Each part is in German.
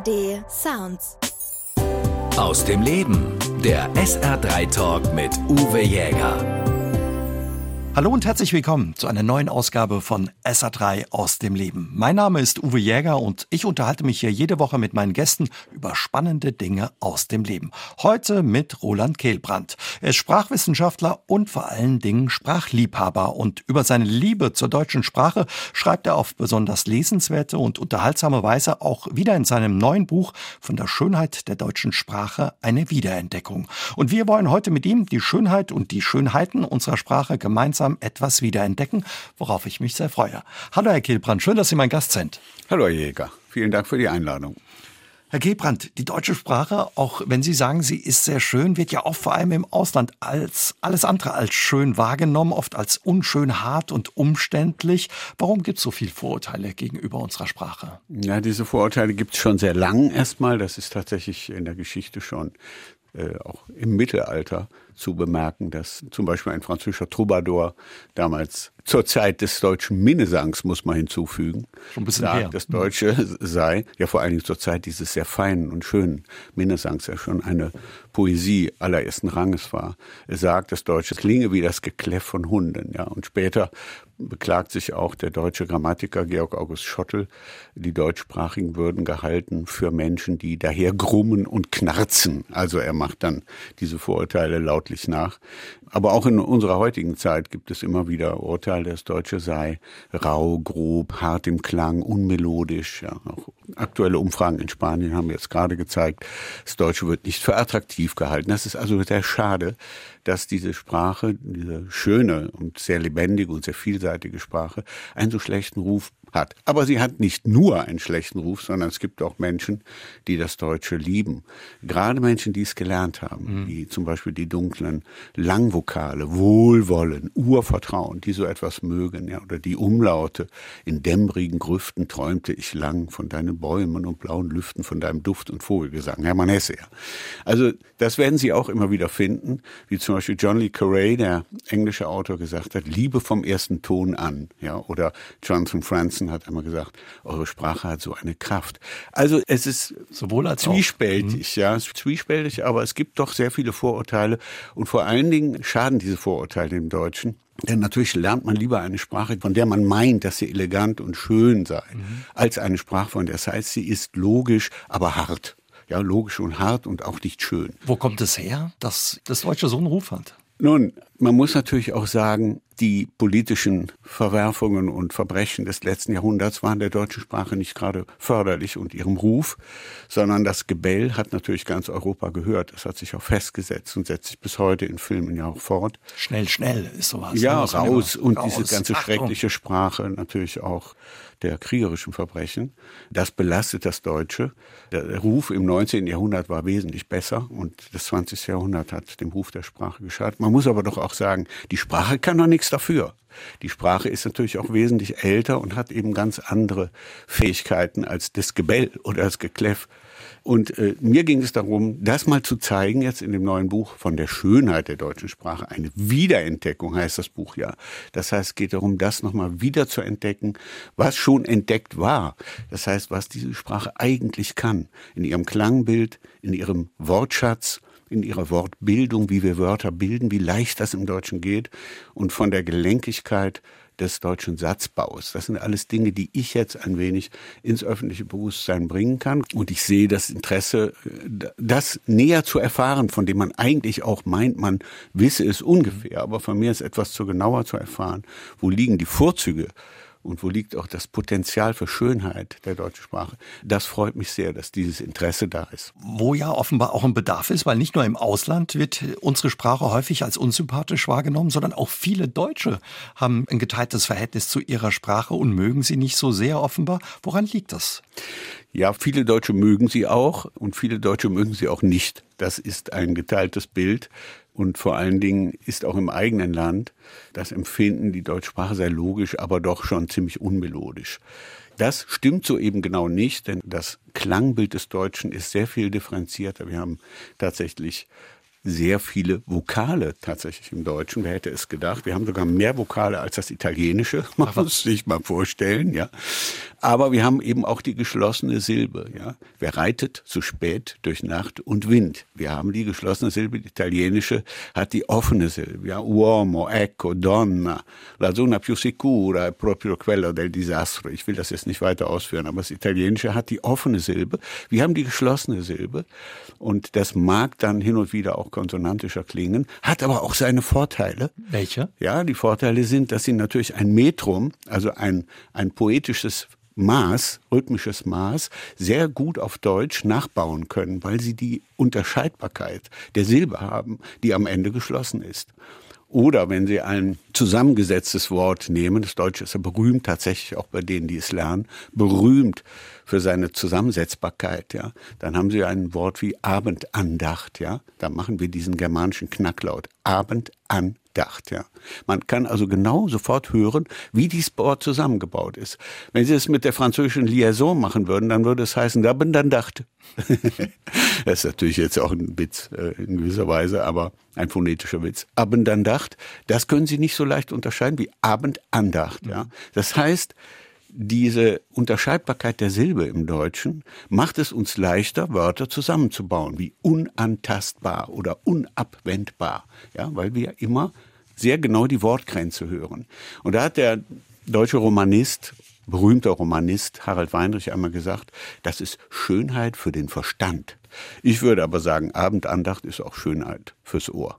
ARD Sounds. Aus dem Leben. Der SR3 Talk mit Uwe Jäger. Hallo und herzlich willkommen zu einer neuen Ausgabe von SR3 aus dem Leben. Mein Name ist Uwe Jäger und ich unterhalte mich hier jede Woche mit meinen Gästen über spannende Dinge aus dem Leben. Heute mit Roland Kehlbrand. Er ist Sprachwissenschaftler und vor allen Dingen Sprachliebhaber. Und über seine Liebe zur deutschen Sprache schreibt er auf besonders lesenswerte und unterhaltsame Weise auch wieder in seinem neuen Buch von der Schönheit der deutschen Sprache eine Wiederentdeckung. Und wir wollen heute mit ihm die Schönheit und die Schönheiten unserer Sprache gemeinsam etwas wiederentdecken, worauf ich mich sehr freue. Hallo Herr Kehlbrand, schön, dass Sie mein Gast sind. Hallo Herr Jäger, vielen Dank für die Einladung. Herr Kehlbrand, die deutsche Sprache, auch wenn Sie sagen, sie ist sehr schön, wird ja auch vor allem im Ausland als alles andere als schön wahrgenommen, oft als unschön, hart und umständlich. Warum gibt es so viele Vorurteile gegenüber unserer Sprache? Ja, diese Vorurteile gibt es schon sehr lang erstmal. Das ist tatsächlich in der Geschichte schon auch im Mittelalter zu bemerken, dass zum Beispiel ein französischer Troubadour damals zur Zeit des deutschen Minnesangs, muss man hinzufügen, schon ein bisschen her. Das Deutsche sei, ja vor allen Dingen zur Zeit dieses sehr feinen und schönen Minnesangs, ja schon eine Poesie allerersten Ranges war. Er sagt, das Deutsche klinge wie das Gekläff von Hunden. Ja, und später beklagt sich auch der deutsche Grammatiker Georg August Schottel, die Deutschsprachigen würden gehalten für Menschen, die daher grummen und knarzen. Also er macht dann diese Vorurteile lautlich nach. Aber auch in unserer heutigen Zeit gibt es immer wieder Urteile, das Deutsche sei rau, grob, hart im Klang, unmelodisch. Ja, auch aktuelle Umfragen in Spanien haben jetzt gerade gezeigt, das Deutsche wird nicht für attraktiv gehalten. Das ist also sehr schade, dass diese Sprache, diese schöne und sehr lebendige und sehr vielseitige Sprache einen so schlechten Ruf hat. Aber sie hat nicht nur einen schlechten Ruf, sondern es gibt auch Menschen, die das Deutsche lieben. Gerade Menschen, die es gelernt haben, wie zum Beispiel die dunklen Langvokale, Wohlwollen, Urvertrauen, die so etwas mögen, ja, oder die Umlaute. In dämmerigen Grüften träumte ich lang von deinen Bäumen und blauen Lüften, von deinem Duft und Vogelgesang. Hermann Hesse, ja. Also das werden Sie auch immer wieder finden, wie zum Beispiel John le Carré, der englische Autor, gesagt hat, Liebe vom ersten Ton an, ja, oder Jonathan Franzen hat einmal gesagt, eure Sprache hat so eine Kraft. Also es ist sowohl als zwiespältig, ja, es ist zwiespältig, aber es gibt doch sehr viele Vorurteile und vor allen Dingen schaden diese Vorurteile dem Deutschen. Denn natürlich lernt man lieber eine Sprache, von der man meint, dass sie elegant und schön sei, als eine Sprache, von der es heißt, sie ist logisch, aber hart. Ja, logisch und hart und auch nicht schön. Wo kommt es her, dass das Deutsche so einen Ruf hat? Nun, man muss natürlich auch sagen, die politischen Verwerfungen und Verbrechen des letzten Jahrhunderts waren der deutschen Sprache nicht gerade förderlich und ihrem Ruf, sondern das Gebell hat natürlich ganz Europa gehört. Das hat sich auch festgesetzt und setzt sich bis heute in Filmen ja auch fort. Schnell, schnell ist sowas. Ja, raus und diese ganze schreckliche Sprache natürlich auch der kriegerischen Verbrechen. Das belastet das Deutsche. Der Ruf im 19. Jahrhundert war wesentlich besser und das 20. Jahrhundert hat dem Ruf der Sprache geschadet. Man muss aber doch auch sagen, die Sprache kann doch nichts dafür. Die Sprache ist natürlich auch wesentlich älter und hat eben ganz andere Fähigkeiten als das Gebell oder das Gekläff. Und mir ging es darum, das mal zu zeigen, jetzt in dem neuen Buch von der Schönheit der deutschen Sprache. Eine Wiederentdeckung heißt das Buch ja. Das heißt, es geht darum, das nochmal wieder zu entdecken, was schon entdeckt war. Das heißt, was diese Sprache eigentlich kann. In ihrem Klangbild, in ihrem Wortschatz, in ihrer Wortbildung, wie wir Wörter bilden, wie leicht das im Deutschen geht und von der Gelenkigkeit des deutschen Satzbaus. Das sind alles Dinge, die ich jetzt ein wenig ins öffentliche Bewusstsein bringen kann. Und ich sehe das Interesse, das näher zu erfahren, von dem man eigentlich auch meint, man wisse es ungefähr. Aber von mir ist etwas zu genauer zu erfahren. Wo liegen die Vorzüge? Und wo liegt auch das Potenzial für Schönheit der deutschen Sprache? Das freut mich sehr, dass dieses Interesse da ist. Wo ja offenbar auch ein Bedarf ist, weil nicht nur im Ausland wird unsere Sprache häufig als unsympathisch wahrgenommen, sondern auch viele Deutsche haben ein geteiltes Verhältnis zu ihrer Sprache und mögen sie nicht so sehr offenbar. Woran liegt das? Ja, viele Deutsche mögen sie auch und viele Deutsche mögen sie auch nicht. Das ist ein geteiltes Bild. Und vor allen Dingen ist auch im eigenen Land das Empfinden, die deutsche Sprache sei logisch, aber doch schon ziemlich unmelodisch. Das stimmt so eben genau nicht, denn das Klangbild des Deutschen ist sehr viel differenzierter. Wir haben tatsächlich sehr viele Vokale tatsächlich im Deutschen. Wer hätte es gedacht? Wir haben sogar mehr Vokale als das Italienische. Man muss sich mal vorstellen, ja. Aber wir haben eben auch die geschlossene Silbe, ja. Wer reitet so spät durch Nacht und Wind? Wir haben die geschlossene Silbe. Die italienische hat die offene Silbe, ja. Uomo, ecco, donna, la zona più sicura è proprio quella del disastro. Ich will das jetzt nicht weiter ausführen, aber das Italienische hat die offene Silbe. Wir haben die geschlossene Silbe. Und das mag dann hin und wieder auch konsonantischer klingen, hat aber auch seine Vorteile. Welche? Ja, die Vorteile sind, dass sie natürlich ein Metrum, also ein poetisches Maß, rhythmisches Maß, sehr gut auf Deutsch nachbauen können, weil sie die Unterscheidbarkeit der Silbe haben, die am Ende geschlossen ist. Oder wenn Sie ein zusammengesetztes Wort nehmen, das Deutsche ist ja berühmt, tatsächlich auch bei denen, die es lernen, berühmt für seine Zusammensetzbarkeit, ja. Dann haben Sie ein Wort wie Abendandacht, ja. Da machen wir diesen germanischen Knacklaut. Abendandacht, ja. Man kann also genau sofort hören, wie dieses Wort zusammengebaut ist. Wenn Sie es mit der französischen Liaison machen würden, dann würde es heißen Abendandacht. Das ist natürlich jetzt auch ein Witz in gewisser Weise, aber ein phonetischer Witz. Abendandacht, das können Sie nicht so leicht unterscheiden wie Abendandacht, ja. Das heißt, diese Unterscheidbarkeit der Silbe im Deutschen macht es uns leichter, Wörter zusammenzubauen, wie unantastbar oder unabwendbar, ja, weil wir immer sehr genau die Wortgrenze hören. Und da hat der deutsche Romanist, berühmter Romanist Harald Weinrich einmal gesagt, das ist Schönheit für den Verstand. Ich würde aber sagen, Abendandacht ist auch Schönheit fürs Ohr.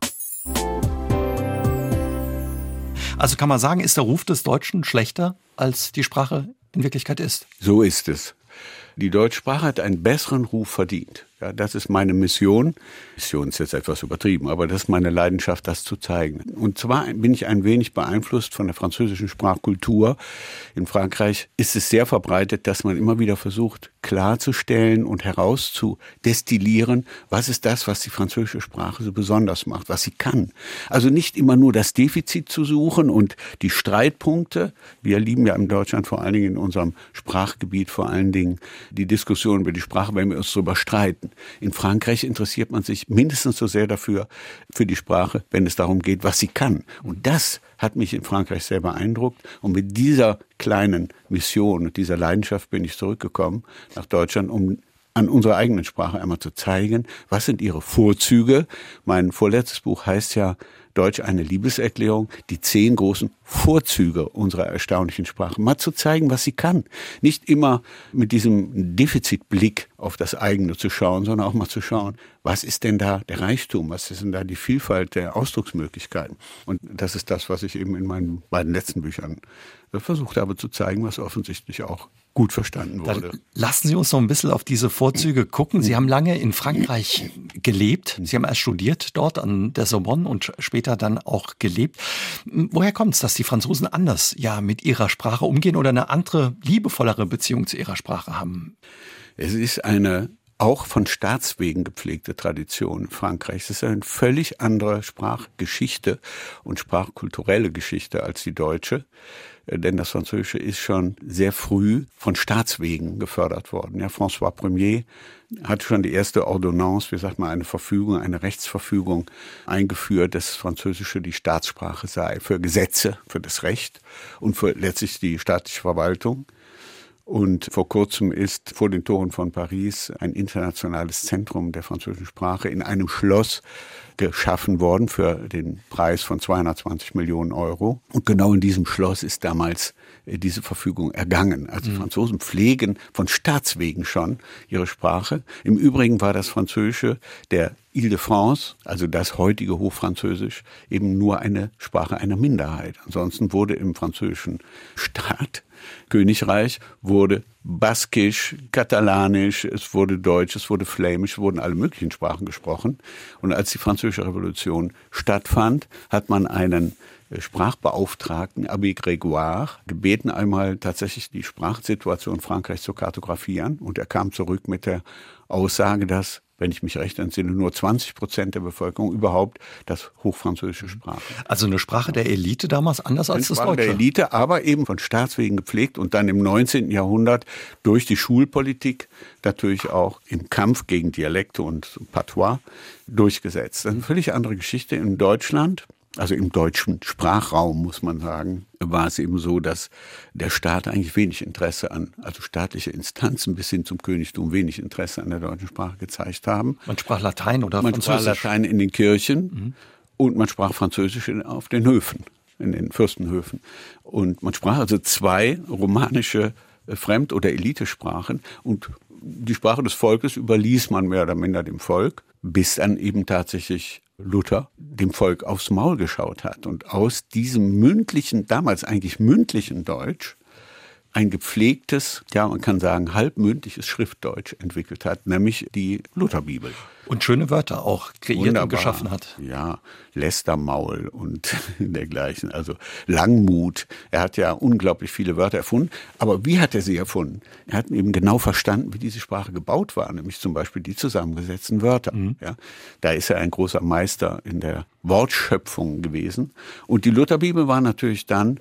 Also kann man sagen, ist der Ruf des Deutschen schlechter, als die Sprache in Wirklichkeit ist? So ist es. Die deutsche Sprache hat einen besseren Ruf verdient. Ja, das ist meine Mission. Mission ist jetzt etwas übertrieben, aber das ist meine Leidenschaft, das zu zeigen. Und zwar bin ich ein wenig beeinflusst von der französischen Sprachkultur. In Frankreich ist es sehr verbreitet, dass man immer wieder versucht, klarzustellen und herauszudestillieren, was ist das, was die französische Sprache so besonders macht, was sie kann. Also nicht immer nur das Defizit zu suchen und die Streitpunkte. Wir lieben ja in Deutschland vor allen Dingen in unserem Sprachgebiet vor allen Dingen die Diskussion über die Sprache, wenn wir uns darüber streiten. In Frankreich interessiert man sich mindestens so sehr dafür, für die Sprache, wenn es darum geht, was sie kann. Und das hat mich in Frankreich sehr beeindruckt. Und mit dieser kleinen Mission und dieser Leidenschaft bin ich zurückgekommen nach Deutschland, um an unserer eigenen Sprache einmal zu zeigen, was sind ihre Vorzüge. Mein vorletztes Buch heißt ja Deutsch eine Liebeserklärung, die 10 großen Vorzüge unserer erstaunlichen Sprache. Mal zu zeigen, was sie kann. Nicht immer mit diesem Defizitblick auf das eigene zu schauen, sondern auch mal zu schauen, was ist denn da der Reichtum, was ist denn da die Vielfalt der Ausdrucksmöglichkeiten. Und das ist das, was ich eben in meinen beiden letzten Büchern versucht habe zu zeigen, was offensichtlich auch gut verstanden wurde. Dann lassen Sie uns noch ein bisschen auf diese Vorzüge gucken. Sie haben lange in Frankreich gelebt. Sie haben erst studiert dort an der Sorbonne und später dann auch gelebt. Woher kommt es, dass die Franzosen anders mit ihrer Sprache umgehen oder eine andere, liebevollere Beziehung zu ihrer Sprache haben? Es ist eine auch von Staatswegen gepflegte Tradition Frankreichs. Es ist eine völlig andere Sprachgeschichte und sprachkulturelle Geschichte als die deutsche. Denn das Französische ist schon sehr früh von Staatswegen gefördert worden. Ja, François Ier hat schon die erste Ordonnance, wie sagt man, eine Verfügung, eine Rechtsverfügung eingeführt, dass das Französische die Staatssprache sei für Gesetze, für das Recht und für letztlich die staatliche Verwaltung. Und vor kurzem ist vor den Toren von Paris ein internationales Zentrum der französischen Sprache in einem Schloss geschaffen worden für den Preis von 220 Millionen Euro. Und genau in diesem Schloss ist damals diese Verfügung ergangen. Also die Franzosen pflegen von Staatswegen schon ihre Sprache. Im Übrigen war das Französische der Ile-de-France, also das heutige Hochfranzösisch, eben nur eine Sprache einer Minderheit. Ansonsten wurde im französischen Staat, Königreich, wurde Baskisch, Katalanisch, es wurde Deutsch, es wurde Flämisch, es wurden alle möglichen Sprachen gesprochen. Und als die Französische Revolution stattfand, hat man einen Sprachbeauftragten, Abbé Grégoire, gebeten, einmal tatsächlich die Sprachsituation Frankreichs zu kartografieren. Und er kam zurück mit der Aussage, dass wenn ich mich recht entsinne, nur 20% der Bevölkerung überhaupt das Hochfranzösische sprachen. Also eine Sprache der Elite damals, anders als das Deutsche. Sprache der Elite, aber eben von Staatswegen gepflegt und dann im 19. Jahrhundert durch die Schulpolitik natürlich auch im Kampf gegen Dialekte und Patois durchgesetzt. Das ist eine völlig andere Geschichte in Deutschland. Also im deutschen Sprachraum, muss man sagen, war es eben so, dass der Staat eigentlich wenig Interesse also staatliche Instanzen bis hin zum Königtum wenig Interesse an der deutschen Sprache gezeigt haben. Man sprach Latein oder Französisch? Man sprach Latein in den Kirchen und man sprach Französisch auf den Höfen, in den Fürstenhöfen. Und man sprach also 2 romanische Fremd- oder Elitesprachen und die Sprache des Volkes überließ man mehr oder minder dem Volk, bis dann eben tatsächlich Luther dem Volk aufs Maul geschaut hat und aus diesem mündlichen, damals eigentlich mündlichen Deutsch ein gepflegtes, ja man kann sagen halbmündliches Schriftdeutsch entwickelt hat, nämlich die Lutherbibel. Und schöne Wörter auch kreiert Wunderbar. Und geschaffen hat. Ja, Lästermaul und dergleichen, also Langmut. Er hat ja unglaublich viele Wörter erfunden. Aber wie hat er sie erfunden? Er hat eben genau verstanden, wie diese Sprache gebaut war, nämlich zum Beispiel die zusammengesetzten Wörter. Ja, da ist er ein großer Meister in der Wortschöpfung gewesen. Und die Lutherbibel war natürlich dann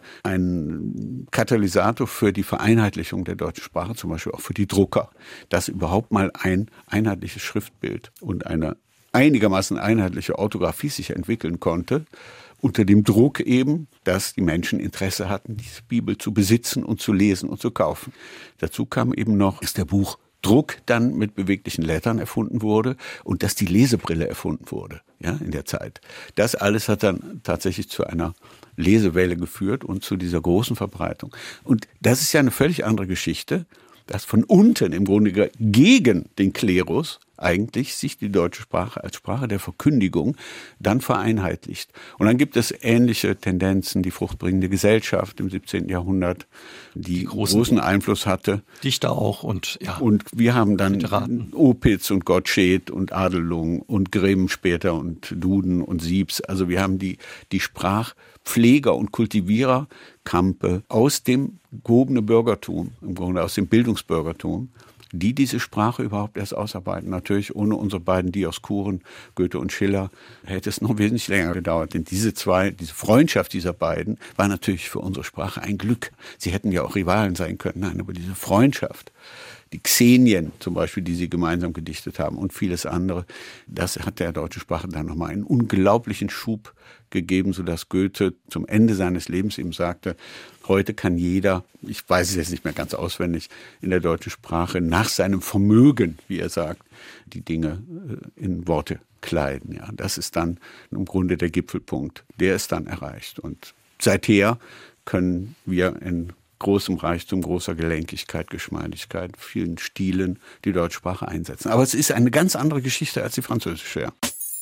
ein Katalysator für die Vereinheitlichung der deutschen Sprache, zum Beispiel auch für die Drucker, dass überhaupt mal ein einheitliches Schriftbild und eine einigermaßen einheitliche Orthographie sich entwickeln konnte, unter dem Druck eben, dass die Menschen Interesse hatten, diese Bibel zu besitzen und zu lesen und zu kaufen. Dazu kam eben noch, dass der Buchdruck dann mit beweglichen Lettern erfunden wurde und dass die Lesebrille erfunden wurde, ja, in der Zeit. Das alles hat dann tatsächlich zu einer Lesewelle geführt und zu dieser großen Verbreitung. Und das ist ja eine völlig andere Geschichte, dass von unten im Grunde gegen den Klerus eigentlich sich die deutsche Sprache als Sprache der Verkündigung dann vereinheitlicht. Und dann gibt es ähnliche Tendenzen, die fruchtbringende Gesellschaft im 17. Jahrhundert, die großen Einfluss hatte. Dichter auch und ja. Und wir haben dann Literaten. Opitz und Gottsched und Adelung und Grimm später und Duden und Siebs. Also wir haben die Sprachpfleger und Kultivierer Campe aus dem gehobenen Bürgertum, im Grunde aus dem Bildungsbürgertum, die diese Sprache überhaupt erst ausarbeiten. Natürlich ohne unsere beiden Dioskuren, Goethe und Schiller, hätte es noch wesentlich länger gedauert. Denn diese Freundschaft dieser beiden war natürlich für unsere Sprache ein Glück. Sie hätten ja auch Rivalen sein können. Nein, aber diese Freundschaft, die Xenien zum Beispiel, die sie gemeinsam gedichtet haben und vieles andere, das hat der deutschen Sprache dann nochmal einen unglaublichen Schub gegeben, sodass Goethe zum Ende seines Lebens eben sagte, heute kann jeder, ich weiß es jetzt nicht mehr ganz auswendig, in der deutschen Sprache nach seinem Vermögen, wie er sagt, die Dinge in Worte kleiden. Ja, das ist dann im Grunde der Gipfelpunkt. Der ist dann erreicht. Und seither können wir in großem Reichtum, großer Gelenkigkeit, Geschmeidigkeit, vielen Stilen die deutsche Sprache einsetzen. Aber es ist eine ganz andere Geschichte als die französische. Ja.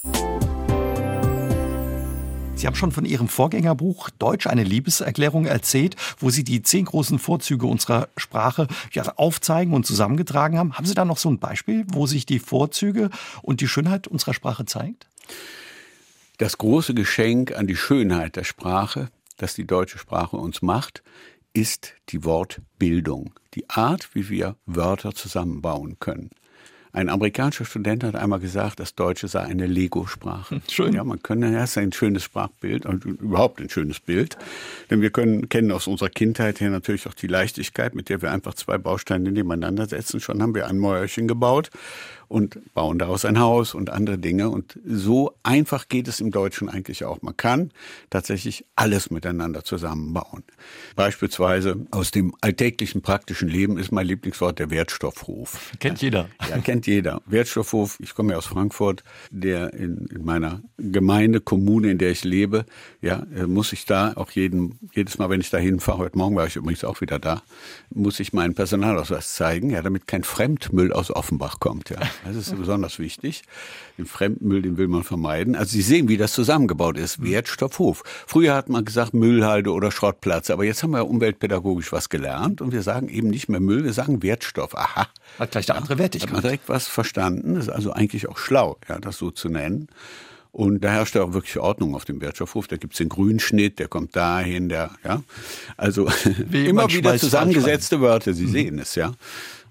Sie haben schon von Ihrem Vorgängerbuch Deutsch, eine Liebeserklärung erzählt, wo Sie die 10 großen Vorzüge unserer Sprache aufzeigen und zusammengetragen haben. Haben Sie da noch so ein Beispiel, wo sich die Vorzüge und die Schönheit unserer Sprache zeigt? Das große Geschenk an die Schönheit der Sprache, das die deutsche Sprache uns macht, ist die Wortbildung, die Art, wie wir Wörter zusammenbauen können. Ein amerikanischer Student hat einmal gesagt, das Deutsche sei eine Lego-Sprache. Schön. Ja, man kann erst ein schönes Sprachbild und überhaupt ein schönes Bild. Denn wir kennen aus unserer Kindheit her natürlich auch die Leichtigkeit, mit der wir einfach 2 Bausteine nebeneinander setzen. Schon haben wir ein Mäuerchen gebaut und bauen daraus ein Haus und andere Dinge. Und so einfach geht es im Deutschen eigentlich auch. Man kann tatsächlich alles miteinander zusammenbauen. Beispielsweise aus dem alltäglichen praktischen Leben ist mein Lieblingswort der Wertstoffhof. Kennt jeder. Ja, kennt jeder. Wertstoffhof, ich komme ja aus Frankfurt, der in meiner Gemeinde, Kommune, in der ich lebe, ja, muss ich da auch jedes Mal, wenn ich da hinfahre, heute Morgen war ich übrigens auch wieder da, muss ich meinen Personalausweis zeigen, ja, damit kein Fremdmüll aus Offenbach kommt, ja. Das ist besonders wichtig. Den Fremdmüll, den will man vermeiden. Also Sie sehen, wie das zusammengebaut ist. Wertstoffhof. Früher hat man gesagt Müllhalde oder Schrottplatz, aber jetzt haben wir umweltpädagogisch was gelernt und wir sagen eben nicht mehr Müll, wir sagen Wertstoff. Aha. Hat gleich eine andere Wertigkeit. Hat man direkt was verstanden. Das ist also eigentlich auch schlau, ja, das so zu nennen. Und da herrscht ja auch wirklich Ordnung auf dem Wertstoffhof. Da gibt's den Grünschnitt, der kommt dahin, also immer wieder zusammengesetzte Wörter. Sie sehen es, ja.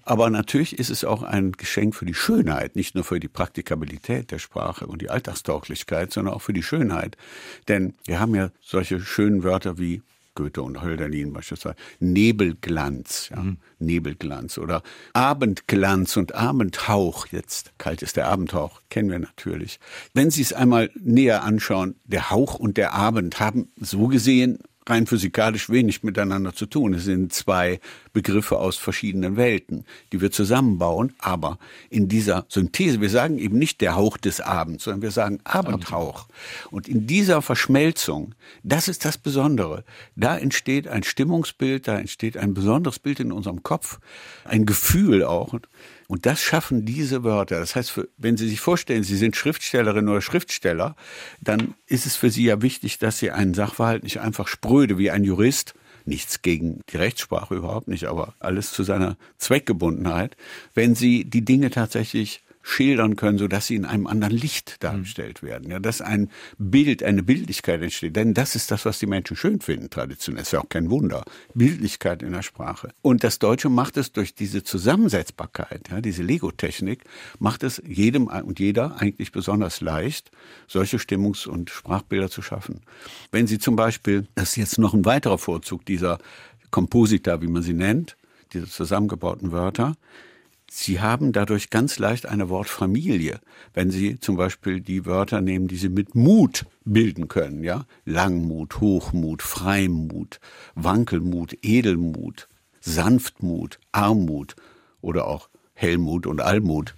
Aber natürlich ist es auch ein Geschenk für die Schönheit, nicht nur für die Praktikabilität der Sprache und die Alltagstauglichkeit, sondern auch für die Schönheit. Denn wir haben ja solche schönen Wörter wie Goethe und Hölderlin beispielsweise, Nebelglanz, ja, Nebelglanz oder Abendglanz und Abendhauch, jetzt kalt ist der Abendhauch, kennen wir natürlich. Wenn Sie es einmal näher anschauen, der Hauch und der Abend haben so gesehen rein physikalisch wenig miteinander zu tun. Es sind zwei Begriffe aus verschiedenen Welten, die wir zusammenbauen. Aber in dieser Synthese, wir sagen eben nicht der Hauch des Abends, sondern wir sagen Abendhauch. Und in dieser Verschmelzung, das ist das Besondere. Da entsteht ein Stimmungsbild, da entsteht ein besonderes Bild in unserem Kopf, ein Gefühl auch. Und das schaffen diese Wörter. Das heißt, wenn Sie sich vorstellen, Sie sind Schriftstellerin oder Schriftsteller, dann ist es für Sie ja wichtig, dass Sie einen Sachverhalt nicht einfach spröde wie ein Jurist, nichts gegen die Rechtssprache überhaupt nicht, aber alles zu seiner Zweckgebundenheit, wenn Sie die Dinge tatsächlich schildern können, sodass sie in einem anderen Licht dargestellt werden. Ja, dass ein Bild, eine Bildlichkeit entsteht. Denn das ist das, was die Menschen schön finden, traditionell. Ist ja auch kein Wunder. Bildlichkeit in der Sprache. Und das Deutsche macht es durch diese Zusammensetzbarkeit, ja, diese Lego-Technik, macht es jedem und jeder eigentlich besonders leicht, solche Stimmungs- und Sprachbilder zu schaffen. Wenn Sie zum Beispiel, das ist jetzt noch ein weiterer Vorzug dieser Komposita, wie man sie nennt, diese zusammengebauten Wörter, Sie haben dadurch ganz leicht eine Wortfamilie, wenn Sie zum Beispiel die Wörter nehmen, die Sie mit Mut bilden können, ja? Langmut, Hochmut, Freimut, Wankelmut, Edelmut, Sanftmut, Armut oder auch Hellmut und Allmut.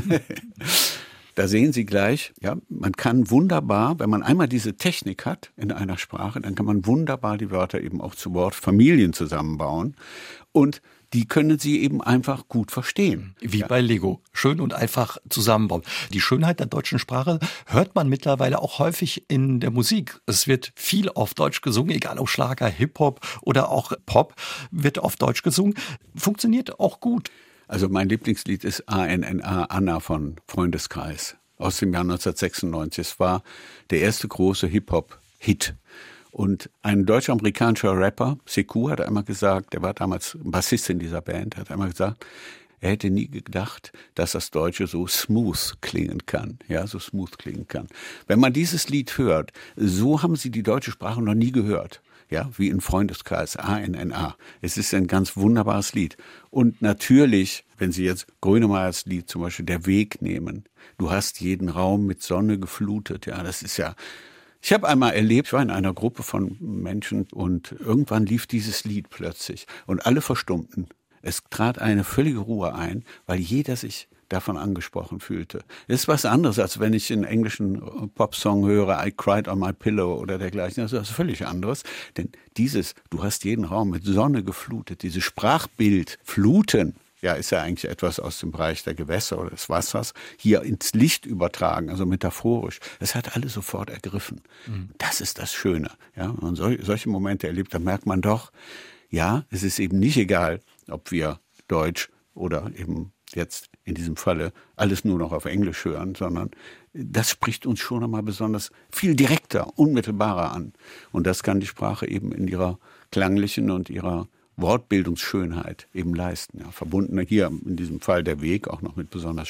Da sehen Sie gleich, ja, man kann wunderbar, wenn man einmal diese Technik hat in einer Sprache, dann kann man wunderbar die Wörter eben auch zu Wortfamilien zusammenbauen und die können Sie eben einfach gut verstehen. Wie bei Lego. Schön und einfach zusammenbauen. Die Schönheit der deutschen Sprache hört man mittlerweile auch häufig in der Musik. Es wird viel auf Deutsch gesungen, egal ob Schlager, Hip-Hop oder auch Pop, wird auf Deutsch gesungen. Funktioniert auch gut. Also mein Lieblingslied ist ANNA, Anna von Freundeskreis aus dem Jahr 1996. Es war der erste große Hip-Hop-Hit. Und ein deutsch-amerikanischer Rapper, Sekou, hat einmal gesagt, der war damals Bassist in dieser Band, hat einmal gesagt, er hätte nie gedacht, dass das Deutsche so smooth klingen kann. Ja, so smooth klingen kann. Wenn man dieses Lied hört, so haben Sie die deutsche Sprache noch nie gehört. Ja, wie in Freundeskreis, ANNA. Es ist ein ganz wunderbares Lied. Und natürlich, wenn Sie jetzt Grönemeyers Lied zum Beispiel Der Weg nehmen, du hast jeden Raum mit Sonne geflutet. Ja, das ist ja... Ich habe einmal erlebt, ich war in einer Gruppe von Menschen und irgendwann lief dieses Lied plötzlich und alle verstummten. Es trat eine völlige Ruhe ein, weil jeder sich davon angesprochen fühlte. Das ist was anderes, als wenn ich einen englischen Popsong höre, I Cried on My Pillow oder dergleichen. Das ist was völlig anderes, denn dieses, du hast jeden Raum mit Sonne geflutet, dieses Sprachbild, Fluten, ja, ist ja eigentlich etwas aus dem Bereich der Gewässer oder des Wassers, hier ins Licht übertragen, also metaphorisch. Das hat alle sofort ergriffen. Das ist das Schöne. Ja, wenn man solche Momente erlebt, dann merkt man doch, ja, es ist eben nicht egal, ob wir Deutsch oder eben jetzt in diesem Falle alles nur noch auf Englisch hören, sondern das spricht uns schon einmal besonders viel direkter, unmittelbarer an. Und das kann die Sprache eben in ihrer klanglichen und ihrer Wortbildungsschönheit eben leisten. Ja, verbunden hier in diesem Fall der Weg auch noch mit besonders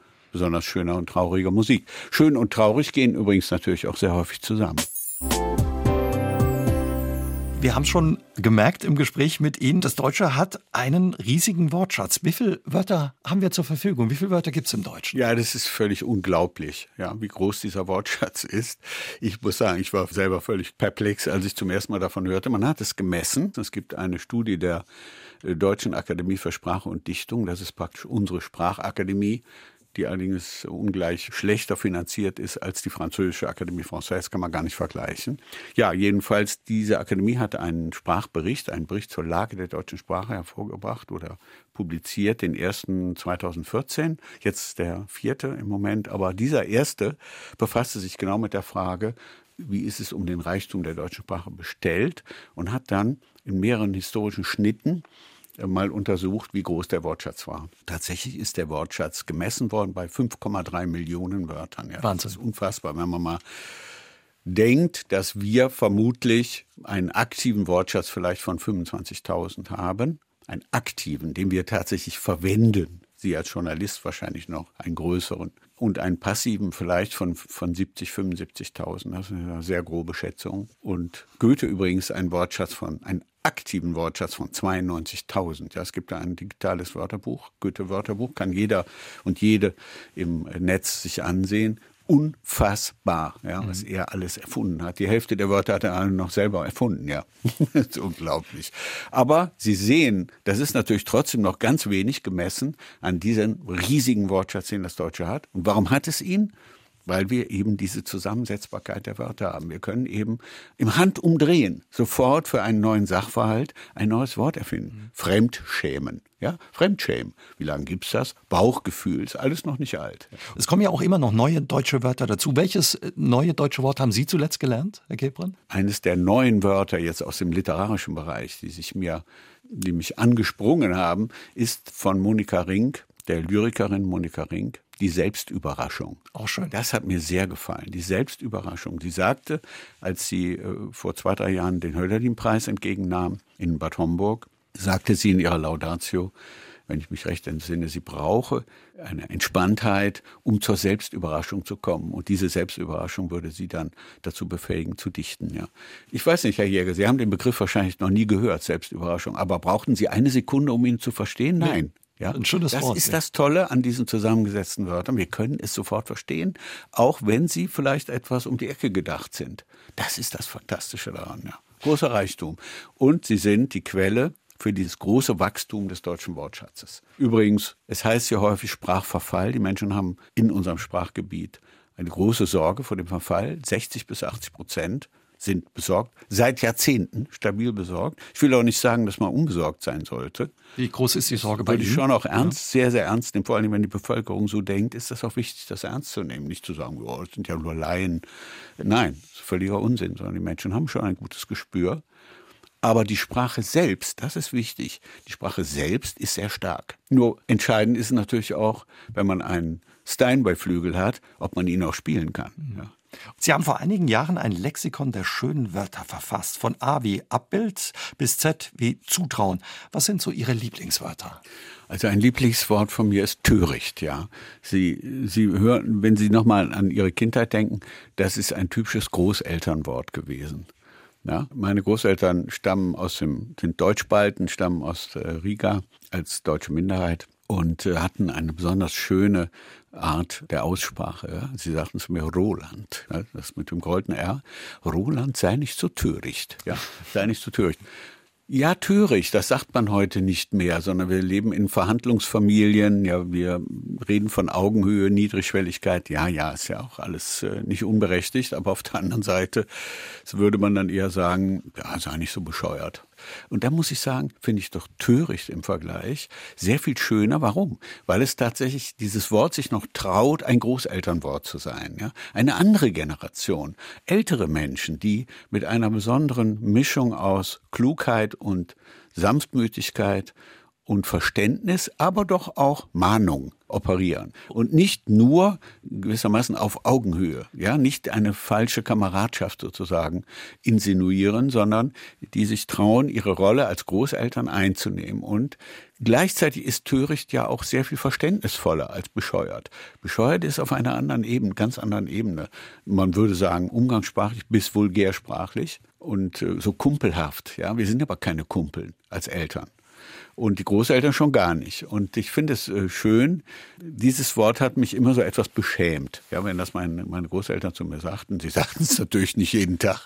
schöner und trauriger Musik. Schön und traurig gehen übrigens natürlich auch sehr häufig zusammen. Wir haben schon gemerkt im Gespräch mit Ihnen, das Deutsche hat einen riesigen Wortschatz. Wie viele Wörter haben wir zur Verfügung? Wie viele Wörter gibt es im Deutschen? Ja, das ist völlig unglaublich, ja, wie groß dieser Wortschatz ist. Ich muss sagen, ich war selber völlig perplex, als ich zum ersten Mal davon hörte. Man hat es gemessen. Es gibt eine Studie der Deutschen Akademie für Sprache und Dichtung. Das ist praktisch unsere Sprachakademie, die allerdings ungleich schlechter finanziert ist als die französische Akademie Française, kann man gar nicht vergleichen. Ja, jedenfalls, diese Akademie hat einen Sprachbericht, einen Bericht zur Lage der deutschen Sprache hervorgebracht oder publiziert, den ersten 2014, jetzt der 4. im Moment. Aber dieser erste befasste sich genau mit der Frage, wie ist es um den Reichtum der deutschen Sprache bestellt und hat dann in mehreren historischen Schnitten mal untersucht, wie groß der Wortschatz war. Tatsächlich ist der Wortschatz gemessen worden bei 5,3 Millionen Wörtern. Ja, Wahnsinn. Das ist unfassbar, wenn man mal denkt, dass wir vermutlich einen aktiven Wortschatz vielleicht von 25.000 haben. einen aktiven, den wir tatsächlich verwenden. Sie als Journalist wahrscheinlich noch einen größeren. Und einen passiven vielleicht von 70.000, 75.000. Das ist eine sehr grobe Schätzung. Und Goethe übrigens einen aktiven Wortschatz von 92.000. Ja, es gibt da ein digitales Wörterbuch, Goethe-Wörterbuch, kann jeder und jede im Netz sich ansehen. Unfassbar, ja, was er alles erfunden hat. Die Hälfte der Wörter hat er noch selber erfunden, ja. Das ist unglaublich. Aber Sie sehen, das ist natürlich trotzdem noch ganz wenig gemessen an diesem riesigen Wortschatz, den das Deutsche hat. Und warum hat es ihn? Weil wir eben diese Zusammensetzbarkeit der Wörter haben. Wir können eben im Handumdrehen sofort für einen neuen Sachverhalt ein neues Wort erfinden. Fremdschämen. Ja, Fremdschämen. Wie lange gibt's das? Bauchgefühl, ist alles noch nicht alt. Es kommen ja auch immer noch neue deutsche Wörter dazu. Welches neue deutsche Wort haben Sie zuletzt gelernt, Herr Gebran? Eines der neuen Wörter jetzt aus dem literarischen Bereich, die mich angesprungen haben, ist von Monika Rink, der Lyrikerin Monika Rink, die Selbstüberraschung. Auch schön. Das hat mir sehr gefallen, die Selbstüberraschung. Sie sagte, als sie vor 2-3 Jahren den Hölderlin-Preis entgegennahm in Bad Homburg, sagte sie in ihrer Laudatio, wenn ich mich recht entsinne, sie brauche eine Entspanntheit, um zur Selbstüberraschung zu kommen. Und diese Selbstüberraschung würde sie dann dazu befähigen, zu dichten. Ja. Ich weiß nicht, Herr Jäger, Sie haben den Begriff wahrscheinlich noch nie gehört, Selbstüberraschung. Aber brauchten Sie eine Sekunde, um ihn zu verstehen? Nein. Ja, ein schönes das Wort. ist das Tolle an diesen zusammengesetzten Wörtern. Wir können es sofort verstehen, auch wenn sie vielleicht etwas um die Ecke gedacht sind. Das ist das Fantastische daran. Ja. Großer Reichtum. Und sie sind die Quelle für dieses große Wachstum des deutschen Wortschatzes. Übrigens, es heißt ja häufig Sprachverfall. Die Menschen haben in unserem Sprachgebiet eine große Sorge vor dem Verfall. 60-80% sind besorgt, seit Jahrzehnten stabil besorgt. Ich will auch nicht sagen, dass man unbesorgt sein sollte. Wie groß ist die Sorge bei Würde Ihnen? ich schon auch sehr, sehr ernst nehmen. Vor allem, wenn die Bevölkerung so denkt, ist das auch wichtig, das ernst zu nehmen. Nicht zu sagen, oh, das sind ja nur Laien. Nein, das ist völliger Unsinn, sondern die Menschen haben schon ein gutes Gespür. Aber die Sprache selbst, das ist wichtig, die Sprache selbst ist sehr stark. Nur entscheidend ist natürlich auch, wenn man einen Steinway-Flügel hat, ob man ihn auch spielen kann. Ja. Sie haben vor einigen Jahren ein Lexikon der schönen Wörter verfasst. Von A wie Abbild bis Z wie Zutrauen. Was sind so Ihre Lieblingswörter? Also ein Lieblingswort von mir ist töricht, ja. Sie hören, wenn Sie nochmal an Ihre Kindheit denken, das ist ein typisches Großelternwort gewesen. Ja, meine Großeltern sind Deutschbalten, stammen aus Riga als deutsche Minderheit und hatten eine besonders schöne Art der Aussprache. Ja. Sie sagten zu mir Roland, ja, das mit dem goldenen R. Roland, sei nicht so töricht. Ja, sei nicht so töricht. Ja, töricht, das sagt man heute nicht mehr, sondern wir leben in Verhandlungsfamilien, ja, wir reden von Augenhöhe, Niedrigschwelligkeit, ja, ist ja auch alles nicht unberechtigt, aber auf der anderen Seite würde man dann eher sagen, ja, sei nicht so bescheuert. Und da muss ich sagen, finde ich doch töricht im Vergleich sehr viel schöner. Warum? Weil es tatsächlich dieses Wort sich noch traut, ein Großelternwort zu sein. Ja? Eine andere Generation, ältere Menschen, die mit einer besonderen Mischung aus Klugheit und Sanftmütigkeit und Verständnis, aber doch auch Mahnung operieren. Und nicht nur gewissermaßen auf Augenhöhe, ja, nicht eine falsche Kameradschaft sozusagen insinuieren, sondern die sich trauen, ihre Rolle als Großeltern einzunehmen. Und gleichzeitig ist töricht ja auch sehr viel verständnisvoller als bescheuert. Bescheuert ist auf einer anderen Ebene, ganz anderen Ebene. Man würde sagen, umgangssprachlich bis vulgärsprachlich und so kumpelhaft. Ja, wir sind aber keine Kumpeln als Eltern. Und die Großeltern schon gar nicht. Und ich finde es schön, dieses Wort hat mich immer so etwas beschämt. Ja, wenn das meine Großeltern zu mir sagten, sie sagten es natürlich nicht jeden Tag,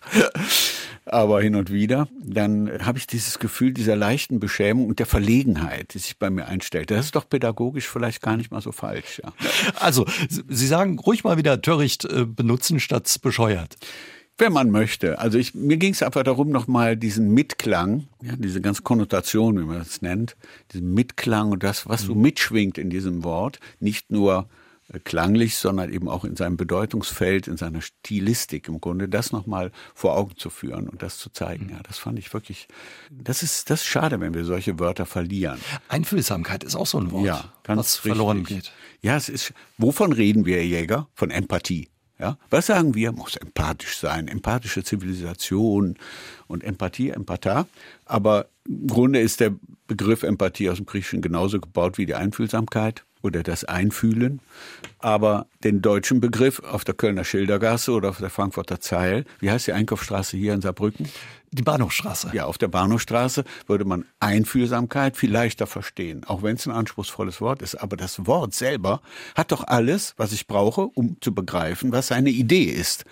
aber hin und wieder, dann habe ich dieses Gefühl dieser leichten Beschämung und der Verlegenheit, die sich bei mir einstellt. Das ist doch pädagogisch vielleicht gar nicht mal so falsch. Ja. Also, Sie sagen, ruhig mal wieder töricht benutzen statt bescheuert. Wenn man möchte. Also mir ging es einfach darum, nochmal diesen Mitklang, ja, diese ganze Konnotation, wie man das nennt, diesen Mitklang und das, was so mitschwingt in diesem Wort, nicht nur klanglich, sondern eben auch in seinem Bedeutungsfeld, in seiner Stilistik im Grunde, das nochmal vor Augen zu führen und das zu zeigen. Ja, das fand ich wirklich, das ist schade, wenn wir solche Wörter verlieren. Einfühlsamkeit ist auch so ein Wort, ja, ganz was verloren geht. Ja, wovon reden wir, Herr Jäger? Von Empathie. Ja, was sagen wir? Muss empathisch sein, empathische Zivilisation und Empathie, Empathia. Aber Im Grunde ist der Begriff Empathie aus dem Griechischen genauso gebaut wie die Einfühlsamkeit oder das Einfühlen. Aber den deutschen Begriff auf der Kölner Schildergasse oder auf der Frankfurter Zeil, wie heißt die Einkaufsstraße hier in Saarbrücken? Die Bahnhofstraße. Ja, auf der Bahnhofstraße würde man Einfühlsamkeit viel leichter verstehen, auch wenn es ein anspruchsvolles Wort ist. Aber das Wort selber hat doch alles, was ich brauche, um zu begreifen, was seine Idee ist.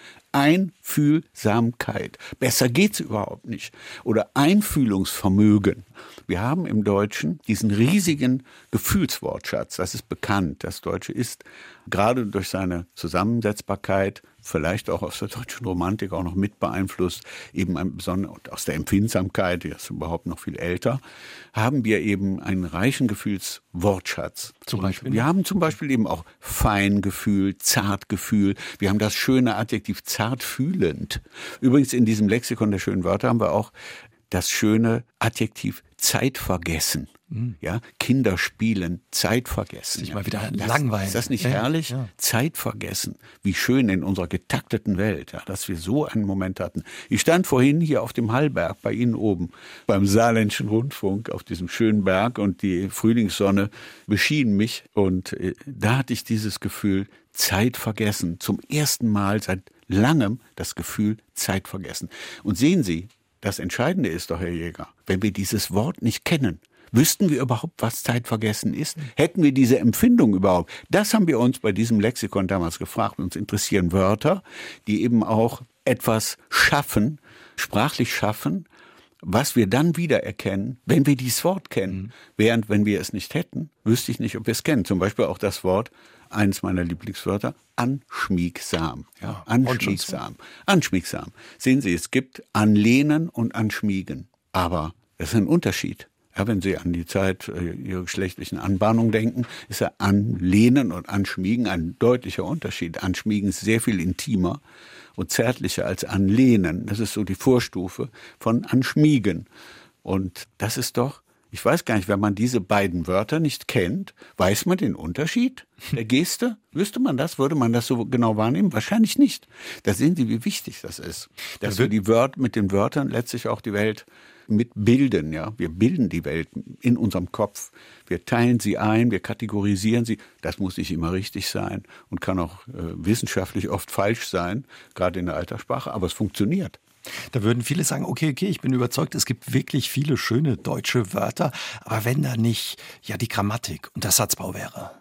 Einfühlsamkeit. Besser geht's überhaupt nicht. Oder Einfühlungsvermögen. Wir haben im Deutschen diesen riesigen Gefühlswortschatz. Das ist bekannt. Das Deutsche ist gerade durch seine Zusammensetzbarkeit, vielleicht auch aus der deutschen Romantik auch noch mit beeinflusst, eben und aus der Empfindsamkeit, die ist überhaupt noch viel älter, haben wir eben einen reichen Gefühlswortschatz. Zum Beispiel? Wir haben zum Beispiel eben auch Feingefühl, Zartgefühl. Wir haben das schöne Adjektiv zartfühlend. Übrigens in diesem Lexikon der schönen Wörter haben wir auch das schöne Adjektiv Zeitvergessen. Ja, Kinder spielen, Zeitvergessen. Sich mal wieder langweilen. Ist das nicht herrlich? Ja. Zeitvergessen. Wie schön in unserer getakteten Welt, ja, dass wir so einen Moment hatten. Ich stand vorhin hier auf dem Hallberg bei Ihnen oben, beim Saarländischen Rundfunk, auf diesem schönen Berg und die Frühlingssonne beschien mich und da hatte ich dieses Gefühl, Zeitvergessen. Zum ersten Mal seit langem das Gefühl, Zeitvergessen. Und sehen Sie, das Entscheidende ist doch, Herr Jäger, wenn wir dieses Wort nicht kennen, wüssten wir überhaupt, was Zeitvergessen ist? Hätten wir diese Empfindung überhaupt? Das haben wir uns bei diesem Lexikon damals gefragt. Uns interessieren Wörter, die eben auch etwas schaffen, sprachlich schaffen, was wir dann wiedererkennen, wenn wir dieses Wort kennen. Während, wenn wir es nicht hätten, wüsste ich nicht, ob wir es kennen. Zum Beispiel auch das Wort, eines meiner Lieblingswörter, anschmiegsam. Ja, anschmiegsam. Anschmiegsam. Sehen Sie, es gibt anlehnen und anschmiegen. Aber das ist ein Unterschied. Ja, wenn Sie an die Zeit Ihrer geschlechtlichen Anbahnung denken, ist ja Anlehnen und Anschmiegen ein deutlicher Unterschied. Anschmiegen ist sehr viel intimer und zärtlicher als Anlehnen. Das ist so die Vorstufe von Anschmiegen. Und das ist doch, ich weiß gar nicht, wenn man diese beiden Wörter nicht kennt, weiß man den Unterschied der Geste? Wüsste man das? Würde man das so genau wahrnehmen? Wahrscheinlich nicht. Da sehen Sie, wie wichtig das ist. Dass wir mit den Wörtern letztlich auch die Welt mitbilden, ja. Wir bilden die Welt in unserem Kopf. Wir teilen sie ein, wir kategorisieren sie. Das muss nicht immer richtig sein und kann auch wissenschaftlich oft falsch sein, gerade in der Alltagssprache, aber es funktioniert. Da würden viele sagen, okay, ich bin überzeugt, es gibt wirklich viele schöne deutsche Wörter, aber wenn da nicht die Grammatik und der Satzbau wäre.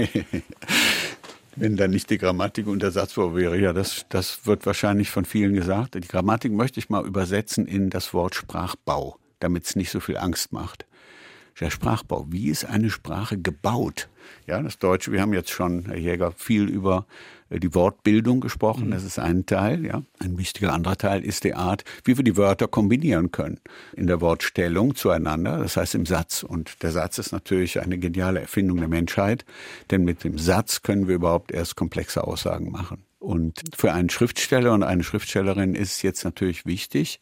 Wenn da nicht die Grammatik und der Satzbau wäre, ja, das wird wahrscheinlich von vielen gesagt. Die Grammatik möchte ich mal übersetzen in das Wort Sprachbau, damit es nicht so viel Angst macht. Der Sprachbau, wie ist eine Sprache gebaut? Ja, das Deutsche, wir haben jetzt schon, Herr Jäger, viel über die Wortbildung gesprochen. Das ist ein Teil, ja. Ein wichtiger anderer Teil ist die Art, wie wir die Wörter kombinieren können. In der Wortstellung zueinander, das heißt im Satz. Und der Satz ist natürlich eine geniale Erfindung der Menschheit, denn mit dem Satz können wir überhaupt erst komplexe Aussagen machen. Und für einen Schriftsteller und eine Schriftstellerin ist es jetzt natürlich wichtig,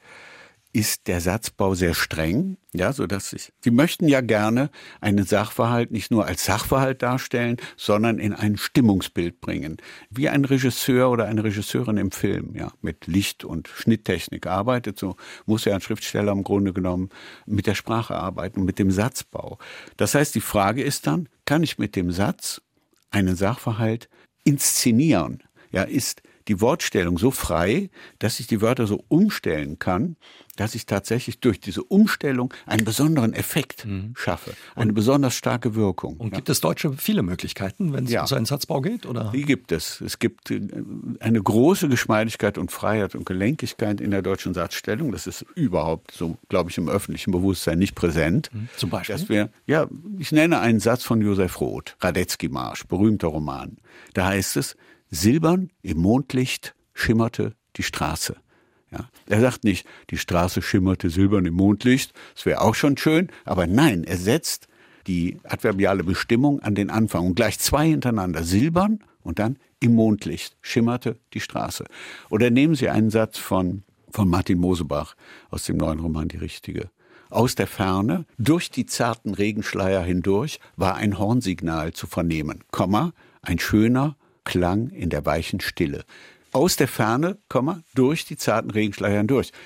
ist der Satzbau sehr streng, ja, sie möchten ja gerne einen Sachverhalt nicht nur als Sachverhalt darstellen, sondern in ein Stimmungsbild bringen. Wie ein Regisseur oder eine Regisseurin im Film, ja, mit Licht- und Schnitttechnik arbeitet, so muss ja ein Schriftsteller im Grunde genommen mit der Sprache arbeiten, mit dem Satzbau. Das heißt, die Frage ist dann, kann ich mit dem Satz einen Sachverhalt inszenieren? Ja, ist die Wortstellung so frei, dass ich die Wörter so umstellen kann, dass ich tatsächlich durch diese Umstellung einen besonderen Effekt schaffe, eine besonders starke Wirkung. Und gibt es Deutsche viele Möglichkeiten, wenn es um so einen Satzbau geht? Oder? Die gibt es. Es gibt eine große Geschmeidigkeit und Freiheit und Gelenkigkeit in der deutschen Satzstellung. Das ist überhaupt so, glaube ich, im öffentlichen Bewusstsein nicht präsent. Zum Beispiel? Ich nenne einen Satz von Josef Roth, Radetzky-Marsch, berühmter Roman. Da heißt es, silbern im Mondlicht schimmerte die Straße. Ja, er sagt nicht, die Straße schimmerte silbern im Mondlicht, das wäre auch schon schön, aber nein, er setzt die adverbiale Bestimmung an den Anfang und gleich zwei hintereinander, silbern und dann im Mondlicht schimmerte die Straße. Oder nehmen Sie einen Satz von Martin Mosebach aus dem neuen Roman Die Richtige. Aus der Ferne, durch die zarten Regenschleier hindurch, war ein Hornsignal zu vernehmen, ein schöner Klang in der weichen Stille. Aus der Ferne, durch die zarten Regenschleier hindurch.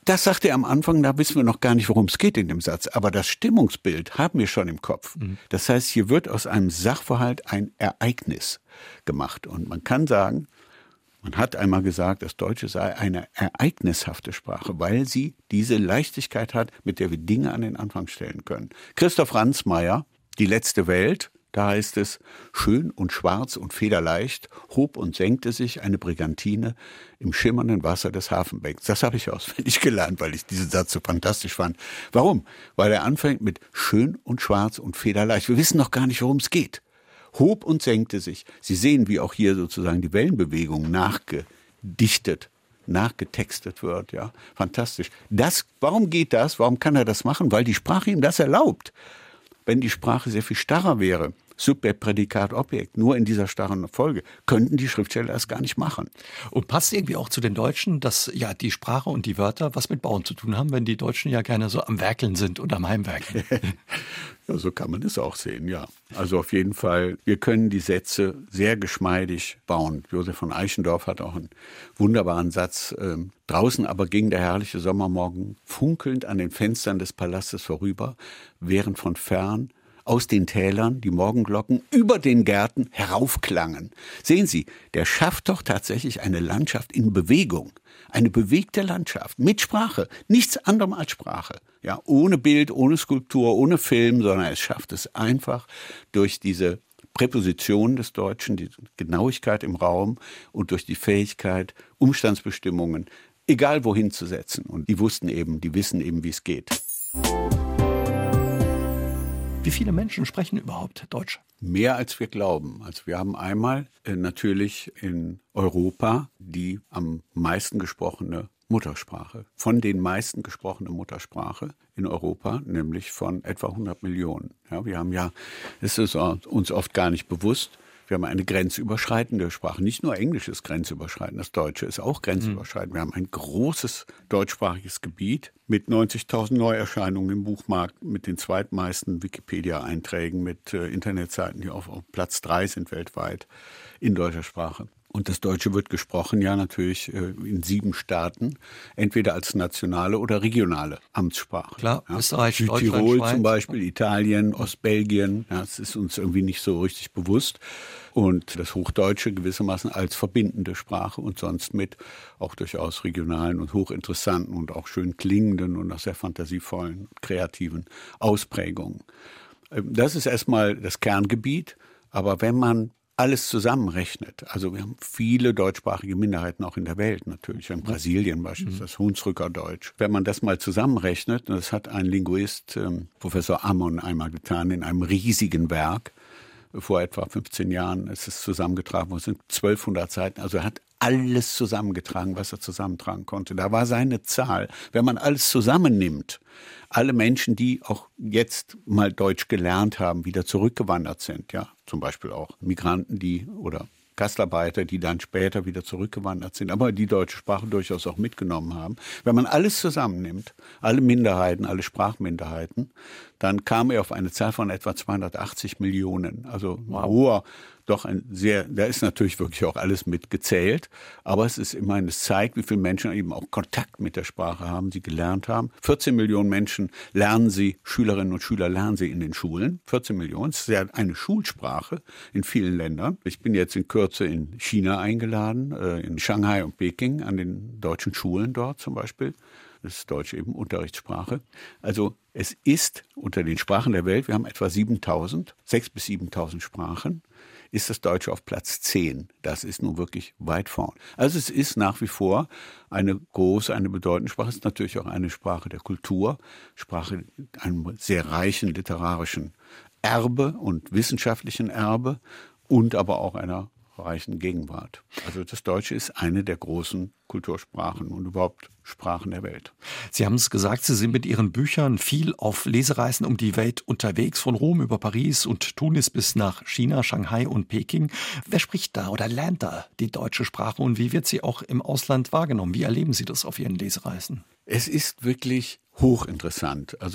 Das sagt er am Anfang, da wissen wir noch gar nicht, worum es geht in dem Satz. Aber das Stimmungsbild haben wir schon im Kopf. Das heißt, hier wird aus einem Sachverhalt ein Ereignis gemacht. Und man kann sagen, man hat einmal gesagt, das Deutsche sei eine ereignishafte Sprache, weil sie diese Leichtigkeit hat, mit der wir Dinge an den Anfang stellen können. Christoph Ransmayr, Die letzte Welt, da heißt es, schön und schwarz und federleicht hob und senkte sich eine Brigantine im schimmernden Wasser des Hafenbecks. Das habe ich auswendig gelernt, weil ich diesen Satz so fantastisch fand. Warum? Weil er anfängt mit schön und schwarz und federleicht. Wir wissen noch gar nicht, worum es geht. Hob und senkte sich. Sie sehen, wie auch hier sozusagen die Wellenbewegung nachgedichtet, nachgetextet wird. Ja, fantastisch. Warum geht das? Warum kann er das machen? Weil die Sprache ihm das erlaubt. Wenn die Sprache sehr viel starrer wäre, Subjekt, Prädikat, Objekt, nur in dieser starren Folge, könnten die Schriftsteller das gar nicht machen. Und passt irgendwie auch zu den Deutschen, dass ja die Sprache und die Wörter was mit Bauen zu tun haben, wenn die Deutschen ja gerne so am Werkeln sind und am Heimwerkeln. Ja, so kann man es auch sehen, ja. Also auf jeden Fall, wir können die Sätze sehr geschmeidig bauen. Josef von Eichendorff hat auch einen wunderbaren Satz. Draußen aber ging der herrliche Sommermorgen funkelnd an den Fenstern des Palastes vorüber, während von fern aus den Tälern die Morgenglocken über den Gärten heraufklangen. Sehen Sie, der schafft doch tatsächlich eine Landschaft in Bewegung. Eine bewegte Landschaft mit Sprache, nichts anderem als Sprache. Ja, ohne Bild, ohne Skulptur, ohne Film, sondern es schafft es einfach durch diese Präposition des Deutschen, die Genauigkeit im Raum und durch die Fähigkeit, Umstandsbestimmungen, egal wohin zu setzen. Und die wissen eben, wie es geht. Wie viele Menschen sprechen überhaupt Deutsch? Mehr als wir glauben. Also wir haben einmal natürlich in Europa die am meisten gesprochene Muttersprache. Von den meisten gesprochene Muttersprache in Europa, nämlich von etwa 100 Millionen. Ja, wir haben es ist uns oft gar nicht bewusst, wir haben eine grenzüberschreitende Sprache. Nicht nur Englisch ist grenzüberschreitend, das Deutsche ist auch grenzüberschreitend. Wir haben ein großes deutschsprachiges Gebiet mit 90.000 Neuerscheinungen im Buchmarkt, mit den zweitmeisten Wikipedia-Einträgen, mit Internetseiten, die auf Platz 3 sind weltweit in deutscher Sprache. Und das Deutsche wird gesprochen, ja natürlich in 7 Staaten, entweder als nationale oder regionale Amtssprache. Klar, ja. Österreich, Deutschland, Südtirol Schweiz. zum Beispiel, Italien, Ostbelgien, ja, das ist uns irgendwie nicht so richtig bewusst. Und das Hochdeutsche gewissermaßen als verbindende Sprache und sonst mit auch durchaus regionalen und hochinteressanten und auch schön klingenden und auch sehr fantasievollen, kreativen Ausprägungen. Das ist erstmal das Kerngebiet, aber wenn man alles zusammenrechnet. Also wir haben viele deutschsprachige Minderheiten auch in der Welt natürlich. In Brasilien beispielsweise das Hunsrückerdeutsch. Wenn man das mal zusammenrechnet, und das hat ein Linguist, Professor Ammon, einmal getan, in einem riesigen Werk, vor etwa 15 Jahren ist es zusammengetragen worden, es sind 1200 Seiten. Also er hat alles zusammengetragen, was er zusammentragen konnte. Da war seine Zahl, wenn man alles zusammennimmt, alle Menschen, die auch jetzt mal Deutsch gelernt haben, wieder zurückgewandert sind, ja, zum Beispiel auch Migranten, oder Gastarbeiter, die dann später wieder zurückgewandert sind, aber die deutsche Sprache durchaus auch mitgenommen haben. Wenn man alles zusammennimmt, alle Minderheiten, alle Sprachminderheiten, dann kam er auf eine Zahl von etwa 280 Millionen. Also hoher, doch da ist natürlich wirklich auch alles mitgezählt, aber es ist immerhin, es zeigt, wie viele Menschen eben auch Kontakt mit der Sprache haben, sie gelernt haben. 14 Millionen Menschen Schülerinnen und Schüler lernen sie in den Schulen. 14 Millionen, das ist ja eine Schulsprache in vielen Ländern. Ich bin jetzt in Kürze in China eingeladen, in Shanghai und Peking, an den deutschen Schulen dort zum Beispiel. Das ist Deutsch eben Unterrichtssprache. Also es ist unter den Sprachen der Welt, wir haben etwa 6.000 bis 7.000 Sprachen, ist das Deutsche auf Platz 10. Das ist nun wirklich weit vorn. Also es ist nach wie vor eine bedeutende Sprache. Es ist natürlich auch eine Sprache der Kultur, Sprache einem sehr reichen literarischen Erbe und wissenschaftlichen Erbe und aber auch einer reichen Gegenwart. Also das Deutsche ist eine der großen Kultursprachen und überhaupt Sprachen der Welt. Sie haben es gesagt, Sie sind mit Ihren Büchern viel auf Lesereisen um die Welt unterwegs, von Rom über Paris und Tunis bis nach China, Shanghai und Peking. Wer spricht da oder lernt da die deutsche Sprache und wie wird sie auch im Ausland wahrgenommen? Wie erleben Sie das auf Ihren Lesereisen? Es ist wirklich hochinteressant. Also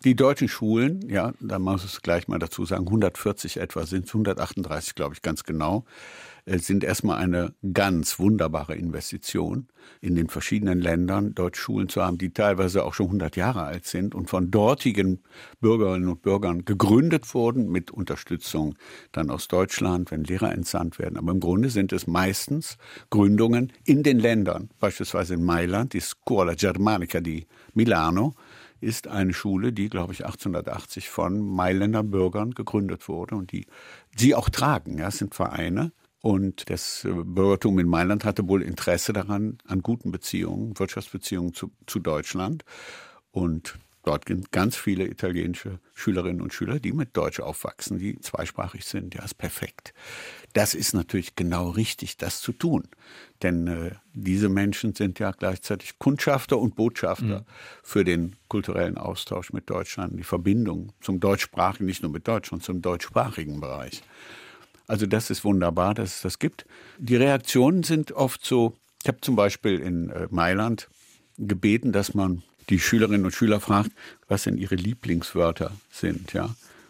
Die deutschen Schulen, ja, da muss ich gleich mal dazu sagen, 140 etwa sind es, 138 glaube ich ganz genau, sind erstmal eine ganz wunderbare Investition in den verschiedenen Ländern, dort Schulen zu haben, die teilweise auch schon 100 Jahre alt sind und von dortigen Bürgerinnen und Bürgern gegründet wurden, mit Unterstützung dann aus Deutschland, wenn Lehrer entsandt werden. Aber im Grunde sind es meistens Gründungen in den Ländern, beispielsweise in Mailand, die Scuola Germanica di Milano, ist eine Schule, die, glaube ich, 1880 von Mailänder Bürgern gegründet wurde und die sie auch tragen. Ja, es sind Vereine. Und das Bürgertum in Mailand hatte wohl Interesse daran, an guten Beziehungen, Wirtschaftsbeziehungen zu Deutschland. Und dort sind ganz viele italienische Schülerinnen und Schüler, die mit Deutsch aufwachsen, die zweisprachig sind. Ja, ist perfekt. Das ist natürlich genau richtig, das zu tun. Denn diese Menschen sind ja gleichzeitig Kundschafter und Botschafter für den kulturellen Austausch mit Deutschland, die Verbindung zum deutschsprachigen, nicht nur mit Deutschland, zum deutschsprachigen Bereich. Also das ist wunderbar, dass es das gibt. Die Reaktionen sind oft so, ich habe zum Beispiel in Mailand gebeten, dass man die Schülerinnen und Schüler fragt, was denn ihre Lieblingswörter sind. Ja?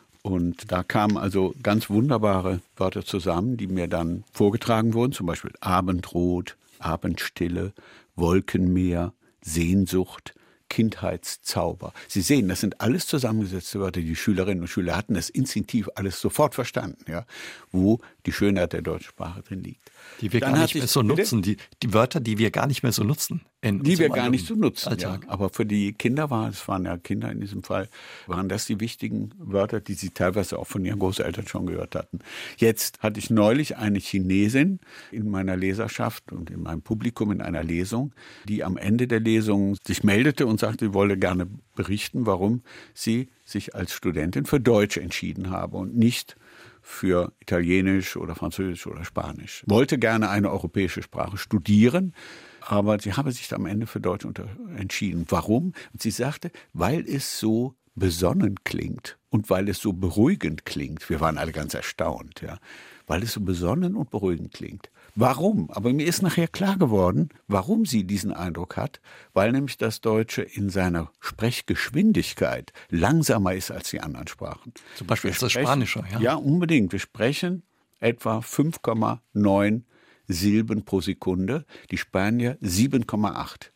Und da kamen also ganz wunderbare Wörter zusammen, die mir dann vorgetragen wurden, zum Beispiel Abendrot, Abendstille, Wolkenmeer, Sehnsucht, Kindheitszauber. Sie sehen, das sind alles zusammengesetzte Wörter. Die Schülerinnen und Schüler hatten das instinktiv alles sofort verstanden, ja, wo die Schönheit der deutschen Sprache drin liegt. Die wir gar nicht mehr so nutzen, die Wörter, die wir gar nicht mehr so nutzen. Die wir gar nicht so nutzen, ja. Aber für die Kinder es waren ja Kinder in diesem Fall, waren das die wichtigen Wörter, die sie teilweise auch von ihren Großeltern schon gehört hatten. Jetzt hatte ich neulich eine Chinesin in meiner Leserschaft und in meinem Publikum in einer Lesung, die am Ende der Lesung sich meldete und sagte, sie wolle gerne berichten, warum sie sich als Studentin für Deutsch entschieden habe und nicht für Italienisch oder Französisch oder Spanisch. Wollte gerne eine europäische Sprache studieren, aber sie habe sich am Ende für Deutsch entschieden. Warum? Und sie sagte, weil es so besonnen klingt und weil es so beruhigend klingt. Wir waren alle ganz erstaunt, ja, weil es so besonnen und beruhigend klingt. Warum? Aber mir ist nachher klar geworden, warum sie diesen Eindruck hat, weil nämlich das Deutsche in seiner Sprechgeschwindigkeit langsamer ist als die anderen Sprachen. Zum Beispiel ist das Spanische, ja? Ja, unbedingt. Wir sprechen etwa 5,9 Silben pro Sekunde, die Spanier 7,8.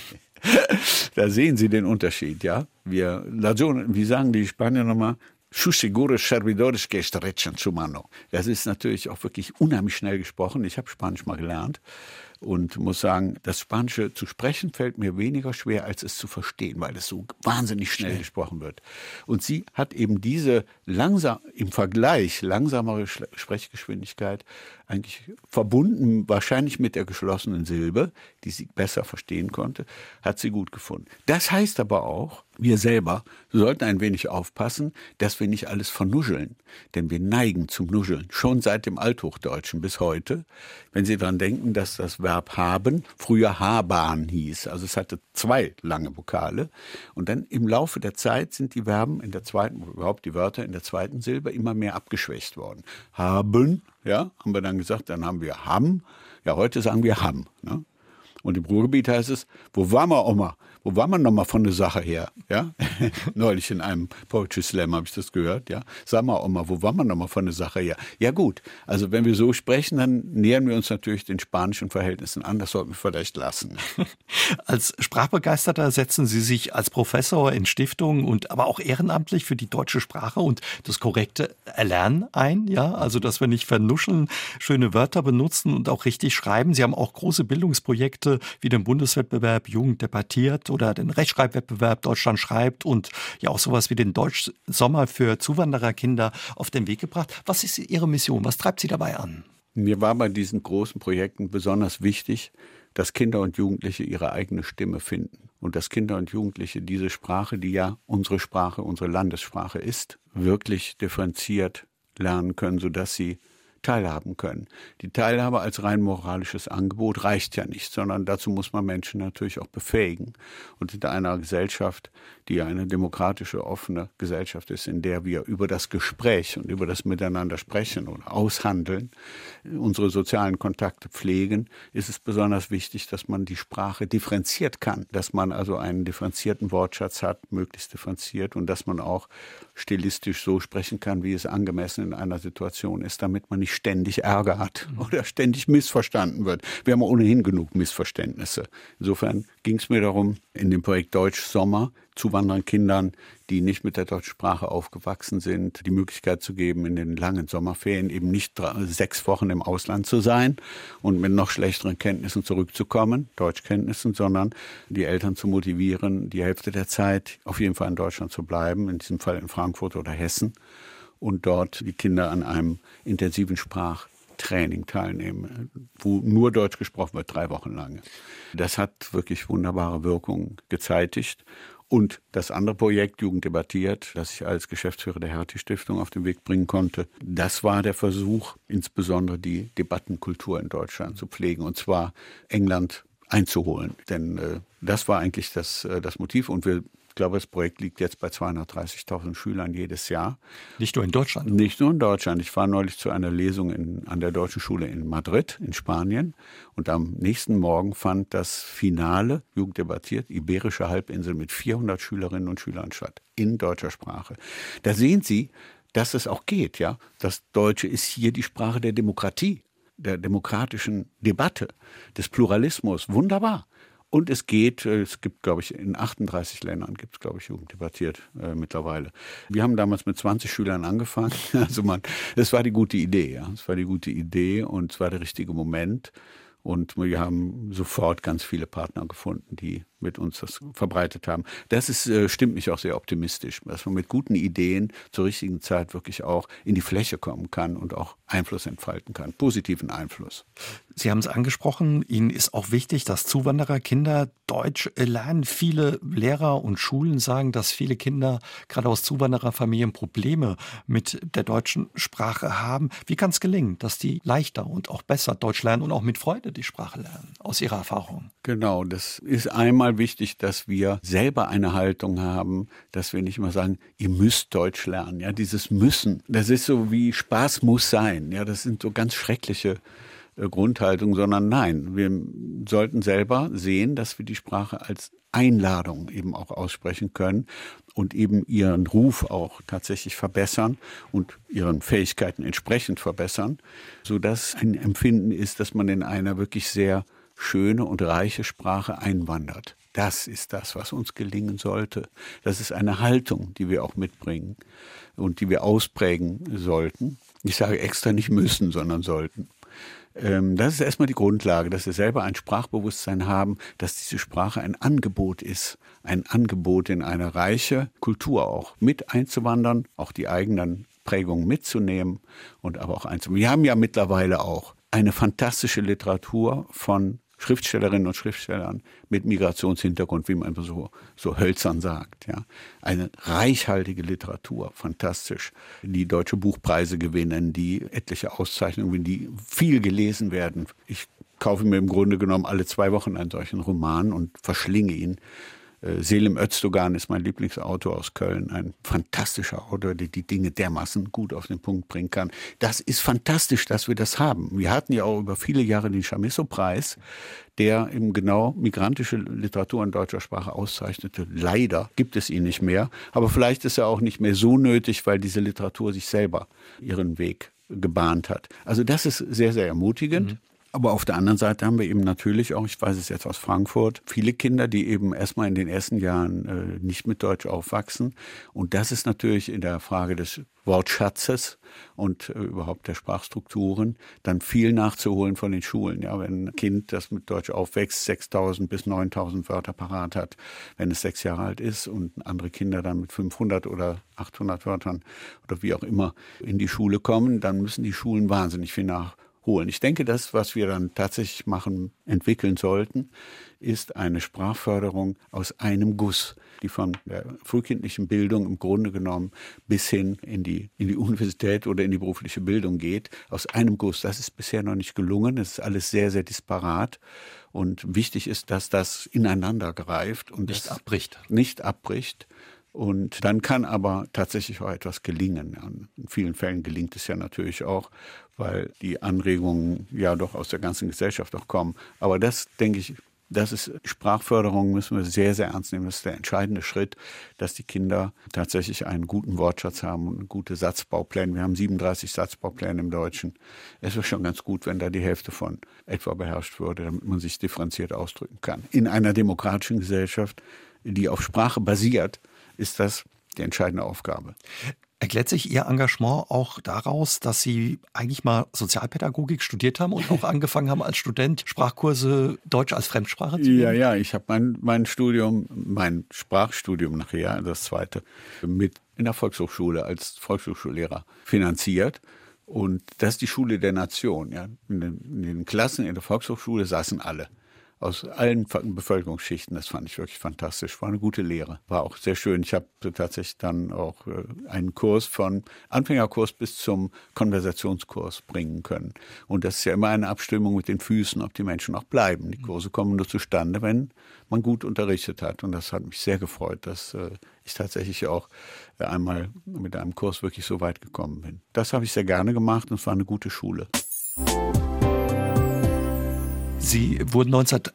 Da sehen Sie den Unterschied, ja. Wie sagen die Spanier nochmal? Sus seguros servidores que estrechan su mano. Das ist natürlich auch wirklich unheimlich schnell gesprochen. Ich habe Spanisch mal gelernt und muss sagen, das Spanische zu sprechen fällt mir weniger schwer, als es zu verstehen, weil es so wahnsinnig schnell gesprochen wird. Und sie hat eben diese im Vergleich langsamere Sprechgeschwindigkeit eigentlich verbunden, wahrscheinlich mit der geschlossenen Silbe, die sie besser verstehen konnte, hat sie gut gefunden. Das heißt aber auch, wir selber sollten ein wenig aufpassen, dass wir nicht alles vernuscheln. Denn wir neigen zum Nuscheln, schon seit dem Althochdeutschen bis heute. Wenn Sie daran denken, dass das Verb haben früher habahn hieß. Also es hatte 2 lange Vokale. Und dann im Laufe der Zeit sind die Verben in der zweiten, überhaupt die Wörter in der zweiten Silbe immer mehr abgeschwächt worden. Haben, ja, haben wir dann gesagt, dann haben wir ham. Ja, heute sagen wir ham, ne? Und im Ruhrgebiet heißt es, wo waren wir, Oma? Wo waren wir nochmal von der Sache her? Ja? Neulich in einem Poetry Slam habe ich das gehört. Ja? Sag mal, Oma, wo waren wir nochmal von der Sache her? Ja gut, also wenn wir so sprechen, dann nähern wir uns natürlich den spanischen Verhältnissen an. Das sollten wir vielleicht lassen. Als Sprachbegeisterter setzen Sie sich als Professor in Stiftungen und aber auch ehrenamtlich für die deutsche Sprache und das korrekte Erlernen ein. Ja? Also dass wir nicht vernuscheln, schöne Wörter benutzen und auch richtig schreiben. Sie haben auch große Bildungsprojekte wie den Bundeswettbewerb Jugend debattiert oder den Rechtschreibwettbewerb Deutschland schreibt und ja auch sowas wie den Deutschsommer für Zuwandererkinder auf den Weg gebracht. Was ist Ihre Mission? Was treibt Sie dabei an? Mir war bei diesen großen Projekten besonders wichtig, dass Kinder und Jugendliche ihre eigene Stimme finden und dass Kinder und Jugendliche diese Sprache, die ja unsere Sprache, unsere Landessprache ist, wirklich differenziert lernen können, sodass sie teilhaben können. Die Teilhabe als rein moralisches Angebot reicht ja nicht, sondern dazu muss man Menschen natürlich auch befähigen. Und in einer Gesellschaft, die eine demokratische, offene Gesellschaft ist, in der wir über das Gespräch und über das Miteinander sprechen oder aushandeln, unsere sozialen Kontakte pflegen, ist es besonders wichtig, dass man die Sprache differenziert kann, dass man also einen differenzierten Wortschatz hat, möglichst differenziert, und dass man auch stilistisch so sprechen kann, wie es angemessen in einer Situation ist, damit man nicht ständig Ärger hat oder ständig missverstanden wird. Wir haben ohnehin genug Missverständnisse. Insofern ging es mir darum, in dem Projekt Deutsch Sommer zuwandernden Kindern, die nicht mit der deutschen Sprache aufgewachsen sind, die Möglichkeit zu geben, in den langen Sommerferien eben nicht 6 Wochen im Ausland zu sein und mit noch schlechteren Kenntnissen zurückzukommen, Deutschkenntnissen, sondern die Eltern zu motivieren, die Hälfte der Zeit auf jeden Fall in Deutschland zu bleiben, in diesem Fall in Frankfurt oder Hessen, und dort die Kinder an einem intensiven Sprachtraining teilnehmen, wo nur Deutsch gesprochen wird, 3 Wochen lang. Das hat wirklich wunderbare Wirkung gezeitigt. Und das andere Projekt, Jugend debattiert, das ich als Geschäftsführer der Hertie-Stiftung auf den Weg bringen konnte, das war der Versuch, insbesondere die Debattenkultur in Deutschland zu pflegen, und zwar England einzuholen. Denn das war eigentlich das Motiv, und ich glaube, das Projekt liegt jetzt bei 230.000 Schülern jedes Jahr. Nicht nur in Deutschland? Nicht nur in Deutschland. Ich war neulich zu einer Lesung an der Deutschen Schule in Madrid, in Spanien. Und am nächsten Morgen fand das Finale, Jugend debattiert, Iberische Halbinsel mit 400 Schülerinnen und Schülern statt, in deutscher Sprache. Da sehen Sie, dass es auch geht. Ja? Das Deutsche ist hier die Sprache der Demokratie, der demokratischen Debatte, des Pluralismus. Wunderbar. Und es gibt, glaube ich, in 38 Ländern gibt es, glaube ich, Jugend debattiert mittlerweile. Wir haben damals mit 20 Schülern angefangen. Also das war die gute Idee, ja. Das war die gute Idee und es war der richtige Moment. Und wir haben sofort ganz viele Partner gefunden, die mit uns das verbreitet haben. Das stimmt mich auch sehr optimistisch, dass man mit guten Ideen zur richtigen Zeit wirklich auch in die Fläche kommen kann und auch Einfluss entfalten kann, positiven Einfluss. Sie haben es angesprochen, Ihnen ist auch wichtig, dass Zuwandererkinder Deutsch lernen. Viele Lehrer und Schulen sagen, dass viele Kinder gerade aus Zuwandererfamilien Probleme mit der deutschen Sprache haben. Wie kann es gelingen, dass die leichter und auch besser Deutsch lernen und auch mit Freude die Sprache lernen, aus Ihrer Erfahrung? Genau, das ist einmal wichtig, dass wir selber eine Haltung haben, dass wir nicht immer sagen, ihr müsst Deutsch lernen. Ja, dieses Müssen, das ist so wie Spaß muss sein. Ja, das sind so ganz schreckliche Grundhaltungen, sondern nein, wir sollten selber sehen, dass wir die Sprache als Einladung eben auch aussprechen können und eben ihren Ruf auch tatsächlich verbessern und ihren Fähigkeiten entsprechend verbessern, sodass ein Empfinden ist, dass man in einer wirklich sehr schöne und reiche Sprache einwandert. Das ist das, was uns gelingen sollte. Das ist eine Haltung, die wir auch mitbringen und die wir ausprägen sollten. Ich sage extra nicht müssen, sondern sollten. Das ist erstmal die Grundlage, dass wir selber ein Sprachbewusstsein haben, dass diese Sprache ein Angebot ist. Ein Angebot in eine reiche Kultur auch mit einzuwandern, auch die eigenen Prägungen mitzunehmen und aber auch einzuwandern. Wir haben ja mittlerweile auch eine fantastische Literatur von Schriftstellerinnen und Schriftstellern mit Migrationshintergrund, wie man so hölzern sagt. Ja. Eine reichhaltige Literatur, fantastisch. Die deutsche Buchpreise gewinnen, die etliche Auszeichnungen, die viel gelesen werden. Ich kaufe mir im Grunde genommen alle 2 Wochen einen solchen Roman und verschlinge ihn. Selim Özdogan ist mein Lieblingsautor aus Köln, ein fantastischer Autor, der die Dinge dermaßen gut auf den Punkt bringen kann. Das ist fantastisch, dass wir das haben. Wir hatten ja auch über viele Jahre den Chamisso-Preis, der eben genau migrantische Literatur in deutscher Sprache auszeichnete. Leider gibt es ihn nicht mehr, aber vielleicht ist er auch nicht mehr so nötig, weil diese Literatur sich selber ihren Weg gebahnt hat. Also das ist sehr, sehr ermutigend. Aber auf der anderen Seite haben wir eben natürlich auch, ich weiß es jetzt aus Frankfurt, viele Kinder, die eben erstmal in den ersten Jahren nicht mit Deutsch aufwachsen. Und das ist natürlich in der Frage des Wortschatzes und überhaupt der Sprachstrukturen dann viel nachzuholen von den Schulen. Ja, wenn ein Kind, das mit Deutsch aufwächst, 6.000 bis 9.000 Wörter parat hat, wenn es 6 Jahre alt ist, und andere Kinder dann mit 500 oder 800 Wörtern oder wie auch immer in die Schule kommen, dann müssen die Schulen wahnsinnig viel nachholen holen. Ich denke, das, was wir dann tatsächlich entwickeln sollten, ist eine Sprachförderung aus einem Guss, die von der frühkindlichen Bildung im Grunde genommen bis hin in die Universität oder in die berufliche Bildung geht, aus einem Guss. Das ist bisher noch nicht gelungen. Es ist alles sehr, sehr disparat. Und wichtig ist, dass das ineinander greift und nicht abbricht. Und dann kann aber tatsächlich auch etwas gelingen. In vielen Fällen gelingt es ja natürlich auch, weil die Anregungen ja doch aus der ganzen Gesellschaft auch kommen. Aber das, denke ich, das ist Sprachförderung, müssen wir sehr, sehr ernst nehmen. Das ist der entscheidende Schritt, dass die Kinder tatsächlich einen guten Wortschatz haben und gute Satzbaupläne. Wir haben 37 Satzbaupläne im Deutschen. Es wäre schon ganz gut, wenn da die Hälfte von etwa beherrscht würde, damit man sich differenziert ausdrücken kann. In einer demokratischen Gesellschaft, die auf Sprache basiert, ist das die entscheidende Aufgabe. Erklärt sich Ihr Engagement auch daraus, dass Sie eigentlich mal Sozialpädagogik studiert haben und auch angefangen haben als Student Sprachkurse Deutsch als Fremdsprache zu nehmen? Ja, ich habe mein Sprachstudium nachher, das zweite, mit in der Volkshochschule als Volkshochschullehrer finanziert. Und das ist die Schule der Nation. Ja. In den Klassen in der Volkshochschule saßen alle. Aus allen Bevölkerungsschichten, das fand ich wirklich fantastisch. War eine gute Lehre. War auch sehr schön. Ich habe tatsächlich dann auch einen Kurs von Anfängerkurs bis zum Konversationskurs bringen können. Und das ist ja immer eine Abstimmung mit den Füßen, ob die Menschen auch bleiben. Die Kurse kommen nur zustande, wenn man gut unterrichtet hat. Und das hat mich sehr gefreut, dass ich tatsächlich auch einmal mit einem Kurs wirklich so weit gekommen bin. Das habe ich sehr gerne gemacht und es war eine gute Schule. Sie wurden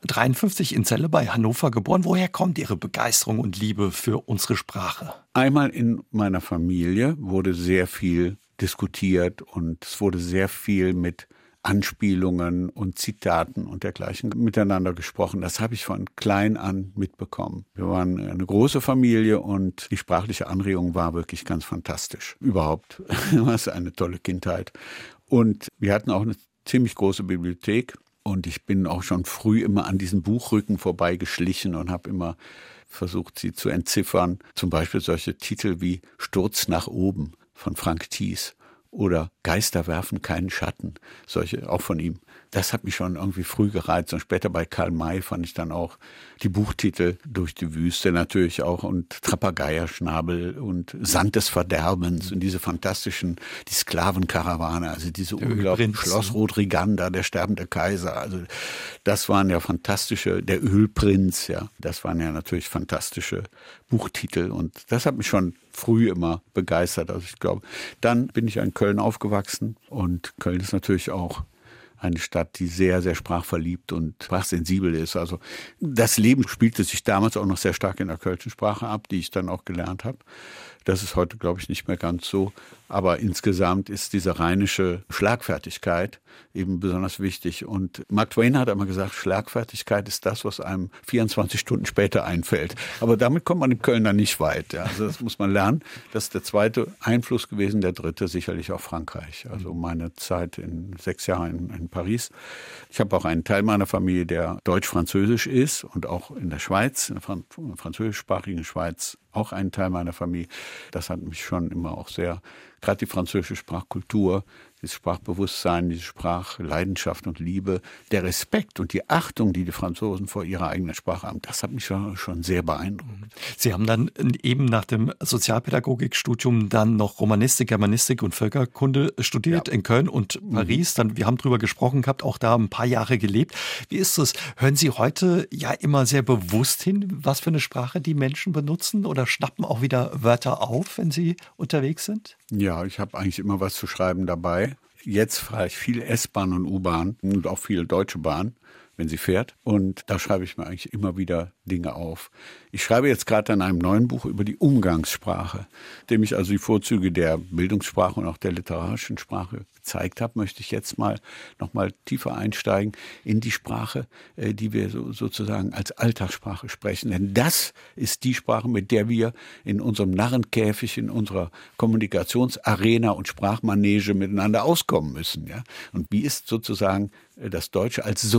1953 in Celle bei Hannover geboren. Woher kommt Ihre Begeisterung und Liebe für unsere Sprache? Einmal in meiner Familie wurde sehr viel diskutiert und es wurde sehr viel mit Anspielungen und Zitaten und dergleichen miteinander gesprochen. Das habe ich von klein an mitbekommen. Wir waren eine große Familie und die sprachliche Anregung war wirklich ganz fantastisch. Überhaupt war es eine tolle Kindheit. Und wir hatten auch eine ziemlich große Bibliothek. Und ich bin auch schon früh immer an diesen Buchrücken vorbeigeschlichen und habe immer versucht, sie zu entziffern. Zum Beispiel solche Titel wie Sturz nach oben von Frank Thies oder Geister werfen keinen Schatten, solche auch von ihm. Das hat mich schon irgendwie früh gereizt. Und später bei Karl May fand ich dann auch die Buchtitel Durch die Wüste natürlich auch und Trapageierschnabel und Sand des Verderbens und diese fantastischen, die Sklavenkarawane, also diese unglaublichen Schloss Rodriganda, der sterbende Kaiser. Also das waren ja fantastische, der Ölprinz, ja, das waren ja natürlich fantastische Buchtitel und das hat mich schon früh immer begeistert. Also ich glaube, dann bin ich in Köln aufgewachsen und Köln ist natürlich auch eine Stadt, die sehr, sehr sprachverliebt und sprachsensibel ist. Also das Leben spielte sich damals auch noch sehr stark in der kölschen Sprache ab, die ich dann auch gelernt habe. Das ist heute, glaube ich, nicht mehr ganz so. Aber insgesamt ist diese rheinische Schlagfertigkeit eben besonders wichtig. Und Mark Twain hat einmal gesagt, Schlagfertigkeit ist das, was einem 24 Stunden später einfällt. Aber damit kommt man in Köln dann nicht weit. Ja. Also das muss man lernen. Das ist der zweite Einfluss gewesen, der dritte sicherlich auch Frankreich. Also meine Zeit in 6 Jahren in Paris. Ich habe auch einen Teil meiner Familie, der deutsch-französisch ist und auch in der Schweiz, in der französischsprachigen Schweiz, auch einen Teil meiner Familie. Das hat mich schon immer auch sehr, gerade die französische Sprachkultur, dieses Sprachbewusstsein, diese Sprachleidenschaft und Liebe, der Respekt und die Achtung, die die Franzosen vor ihrer eigenen Sprache haben, das hat mich schon sehr beeindruckt. Sie haben dann eben nach dem Sozialpädagogikstudium dann noch Romanistik, Germanistik und Völkerkunde studiert in Köln und Paris. Dann, wir haben drüber gesprochen gehabt, auch da ein paar Jahre gelebt. Wie ist es? Hören Sie heute ja immer sehr bewusst hin, was für eine Sprache die Menschen benutzen oder schnappen auch wieder Wörter auf, wenn sie unterwegs sind? Ja, ich habe eigentlich immer was zu schreiben dabei. Jetzt fahre ich viel S-Bahn und U-Bahn und auch viel Deutsche Bahn, wenn sie fährt. Und da schreibe ich mir eigentlich immer wieder Dinge auf. Ich schreibe jetzt gerade an einem neuen Buch über die Umgangssprache, dem ich also die Vorzüge der Bildungssprache und auch der literarischen Sprache gezeigt habe, möchte ich jetzt noch mal tiefer einsteigen in die Sprache, die wir sozusagen als Alltagssprache sprechen. Denn das ist die Sprache, mit der wir in unserem Narrenkäfig, in unserer Kommunikationsarena und Sprachmanege miteinander auskommen müssen. Ja? Und wie ist sozusagen das Deutsche als soziale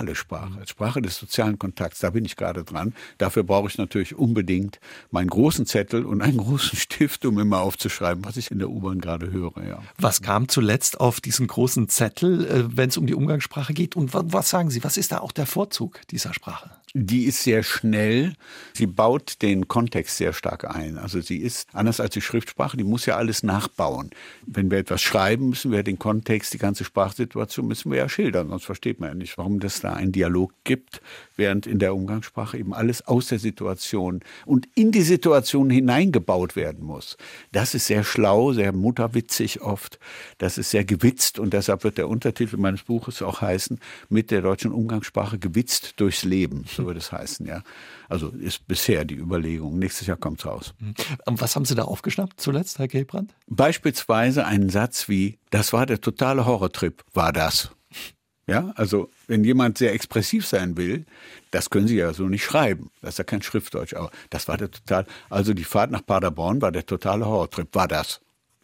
soziale Sprache, als Sprache des sozialen Kontakts. Da bin ich gerade dran. Dafür brauche ich natürlich unbedingt meinen großen Zettel und einen großen Stift, um immer aufzuschreiben, was ich in der U-Bahn gerade höre. Ja. Was kam zuletzt auf diesen großen Zettel, wenn es um die Umgangssprache geht? Und was sagen Sie, was ist da auch der Vorzug dieser Sprache? Die ist sehr schnell. Sie baut den Kontext sehr stark ein. Also sie ist, anders als die Schriftsprache, die muss ja alles nachbauen. Wenn wir etwas schreiben, müssen wir den Kontext, die ganze Sprachsituation müssen wir ja schildern. Sonst versteht man ja nicht, warum es da einen Dialog gibt, während in der Umgangssprache eben alles aus der Situation und in die Situation hineingebaut werden muss. Das ist sehr schlau, sehr mutterwitzig oft. Das ist sehr gewitzt und deshalb wird der Untertitel meines Buches auch heißen, mit der deutschen Umgangssprache gewitzt durchs Leben. So würde es heißen, ja. Also ist bisher die Überlegung. Nächstes Jahr kommt's raus. Und was haben Sie da aufgeschnappt zuletzt, Herr Gelbrand? Beispielsweise einen Satz wie, das war der totale Horrortrip, war das. Ja, also wenn jemand sehr expressiv sein will, das können Sie ja so nicht schreiben. Das ist ja kein Schriftdeutsch, aber das war also die Fahrt nach Paderborn war der totale Horrortrip, war das.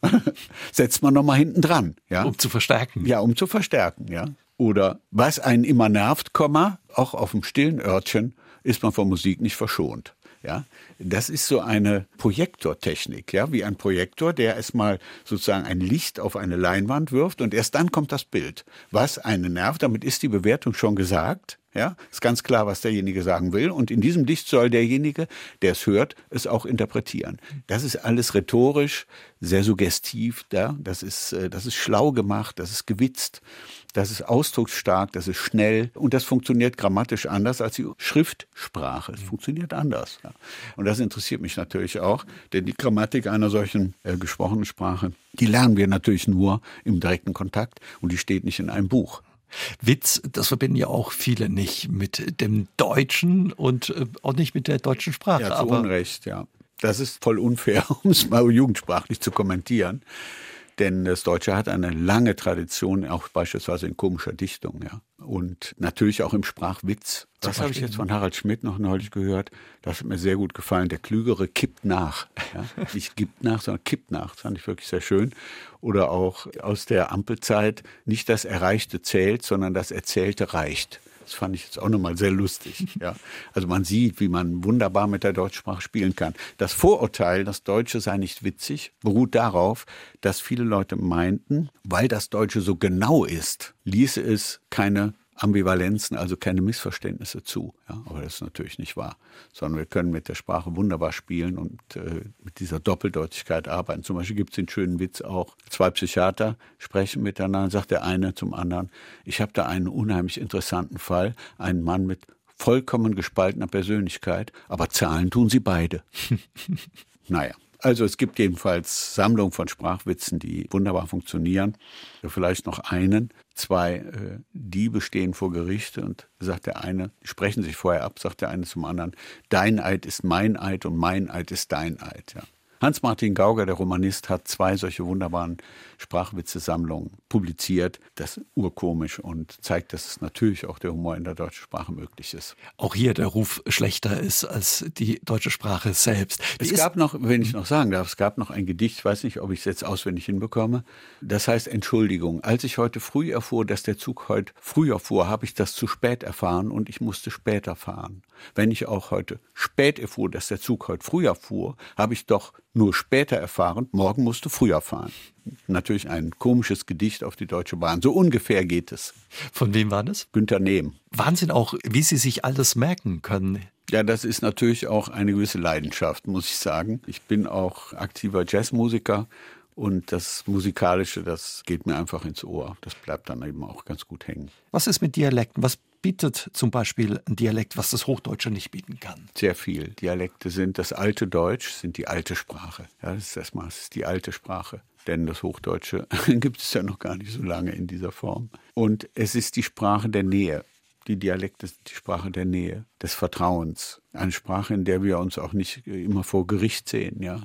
Setzt man nochmal hinten dran. Ja? Um zu verstärken. Ja, um zu verstärken, ja. Oder was einen immer nervt, auch auf dem stillen Örtchen ist man vor Musik nicht verschont. Ja, das ist so eine Projektortechnik, ja, wie ein Projektor, der erstmal sozusagen ein Licht auf eine Leinwand wirft und erst dann kommt das Bild. Was einen nervt, damit ist die Bewertung schon gesagt. Ja, ist ganz klar, was derjenige sagen will. Und in diesem Licht soll derjenige, der es hört, es auch interpretieren. Das ist alles rhetorisch, sehr suggestiv. Ja? Das ist schlau gemacht, das ist gewitzt, das ist ausdrucksstark, das ist schnell. Und das funktioniert grammatisch anders als die Schriftsprache. Es funktioniert anders. Ja? Und das interessiert mich natürlich auch, denn die Grammatik einer solchen gesprochenen Sprache, die lernen wir natürlich nur im direkten Kontakt und die steht nicht in einem Buch. Witz, das verbinden ja auch viele nicht mit dem Deutschen und auch nicht mit der deutschen Sprache. Ja, zu Unrecht, ja. Das ist voll unfair, um es mal jugendsprachlich zu kommentieren. Denn das Deutsche hat eine lange Tradition, auch beispielsweise in komischer Dichtung, ja. Und natürlich auch im Sprachwitz. Das habe ich jetzt von Harald Schmidt noch neulich gehört. Das hat mir sehr gut gefallen. Der Klügere kippt nach. Ja. Nicht gibt nach, sondern kippt nach. Das fand ich wirklich sehr schön. Oder auch aus der Ampelzeit, nicht das Erreichte zählt, sondern das Erzählte reicht. Das fand ich jetzt auch nochmal sehr lustig. Ja. Also man sieht, wie man wunderbar mit der Deutschsprache spielen kann. Das Vorurteil, das Deutsche sei nicht witzig, beruht darauf, dass viele Leute meinten, weil das Deutsche so genau ist, ließe es keine Ambivalenzen, also keine Missverständnisse zu. Ja, aber das ist natürlich nicht wahr, sondern wir können mit der Sprache wunderbar spielen und mit dieser Doppeldeutigkeit arbeiten. Zum Beispiel gibt es den schönen Witz auch, 2 Psychiater sprechen miteinander, sagt der eine zum anderen, ich habe da einen unheimlich interessanten Fall, einen Mann mit vollkommen gespaltener Persönlichkeit, aber zahlen tun sie beide. Naja. Also es gibt jedenfalls Sammlungen von Sprachwitzen, die wunderbar funktionieren. Vielleicht noch einen. 2 Diebe stehen vor Gericht und sagt der eine, die sprechen sich vorher ab, sagt der eine zum anderen, dein Eid ist mein Eid und mein Eid ist dein Eid. Ja. Hans-Martin Gauger, der Romanist, hat 2 solche wunderbaren Sprachwitze-Sammlungen publiziert. Das ist urkomisch und zeigt, dass es natürlich auch der Humor in der deutschen Sprache möglich ist. Auch hier der Ruf schlechter ist als die deutsche Sprache selbst. Es gab noch, wenn ich noch sagen darf, es gab noch ein Gedicht, ich weiß nicht, ob ich es jetzt auswendig hinbekomme, das heißt Entschuldigung. Als ich heute früh erfuhr, dass der Zug heute früher fuhr, habe ich das zu spät erfahren und ich musste später fahren. Wenn ich auch heute spät erfuhr, dass der Zug heute früher fuhr, habe ich doch nur später erfahren, morgen musst du früher fahren. Natürlich ein komisches Gedicht auf die Deutsche Bahn. So ungefähr geht es. Von wem war das? Günter Nehm. Wahnsinn auch, wie Sie sich alles merken können. Ja, das ist natürlich auch eine gewisse Leidenschaft, muss ich sagen. Ich bin auch aktiver Jazzmusiker und das Musikalische, das geht mir einfach ins Ohr. Das bleibt dann eben auch ganz gut hängen. Was ist mit Dialekten? Was bietet zum Beispiel ein Dialekt, was das Hochdeutsche nicht bieten kann? Sehr viel. Dialekte sind das alte Deutsch, sind die alte Sprache. Ja, das ist die alte Sprache. Denn das Hochdeutsche gibt es ja noch gar nicht so lange in dieser Form. Und es ist die Sprache der Nähe. Die Dialekte sind die Sprache der Nähe, des Vertrauens. Eine Sprache, in der wir uns auch nicht immer vor Gericht sehen. Ja,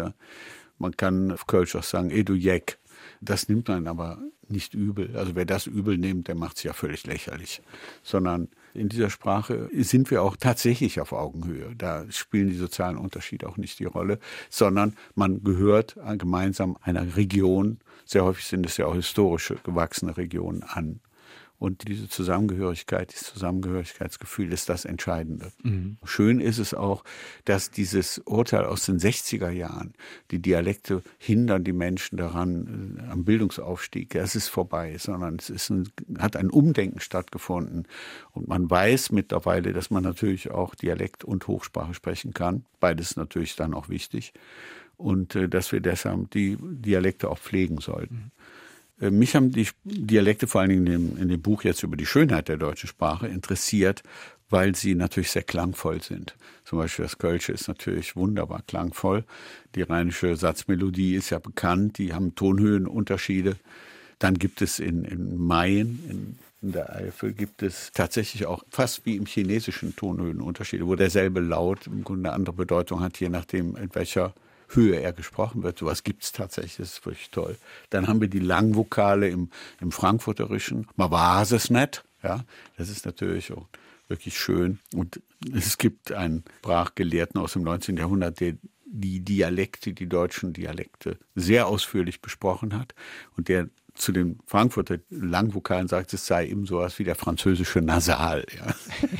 man kann auf Kölsch auch sagen, du Jeck. Das nimmt man aber nicht übel. Also wer das übel nimmt, der macht es ja völlig lächerlich. Sondern in dieser Sprache sind wir auch tatsächlich auf Augenhöhe. Da spielen die sozialen Unterschiede auch nicht die Rolle, sondern man gehört gemeinsam einer Region, sehr häufig sind es ja auch historische, gewachsene Regionen an. Und diese Zusammengehörigkeit, dieses Zusammengehörigkeitsgefühl ist das Entscheidende. Schön ist es auch, dass dieses Urteil aus den 60er Jahren, die Dialekte hindern die Menschen daran, am Bildungsaufstieg, es ist vorbei, sondern hat ein Umdenken stattgefunden. Und man weiß mittlerweile, dass man natürlich auch Dialekt und Hochsprache sprechen kann. Beides natürlich dann auch wichtig. Und dass wir deshalb die Dialekte auch pflegen sollten. Mich haben die Dialekte vor allen Dingen in dem Buch jetzt über die Schönheit der deutschen Sprache interessiert, weil sie natürlich sehr klangvoll sind. Zum Beispiel das Kölsche ist natürlich wunderbar klangvoll. Die rheinische Satzmelodie ist ja bekannt, die haben Tonhöhenunterschiede. Dann gibt es in Mayen, in der Eifel, gibt es tatsächlich auch fast wie im Chinesischen Tonhöhenunterschiede, wo derselbe Laut im Grunde eine andere Bedeutung hat, je nachdem, in welcher Höhe er gesprochen wird. Sowas gibt es tatsächlich, das ist wirklich toll. Dann haben wir die Langvokale im Frankfurterischen. Man weiß es nicht. Ja, das ist natürlich auch wirklich schön. Und es gibt einen Sprachgelehrten aus dem 19. Jahrhundert, der die deutschen Dialekte sehr ausführlich besprochen hat und der zu den Frankfurter Langvokalen sagt, es sei eben sowas wie der französische Nasal. Ja.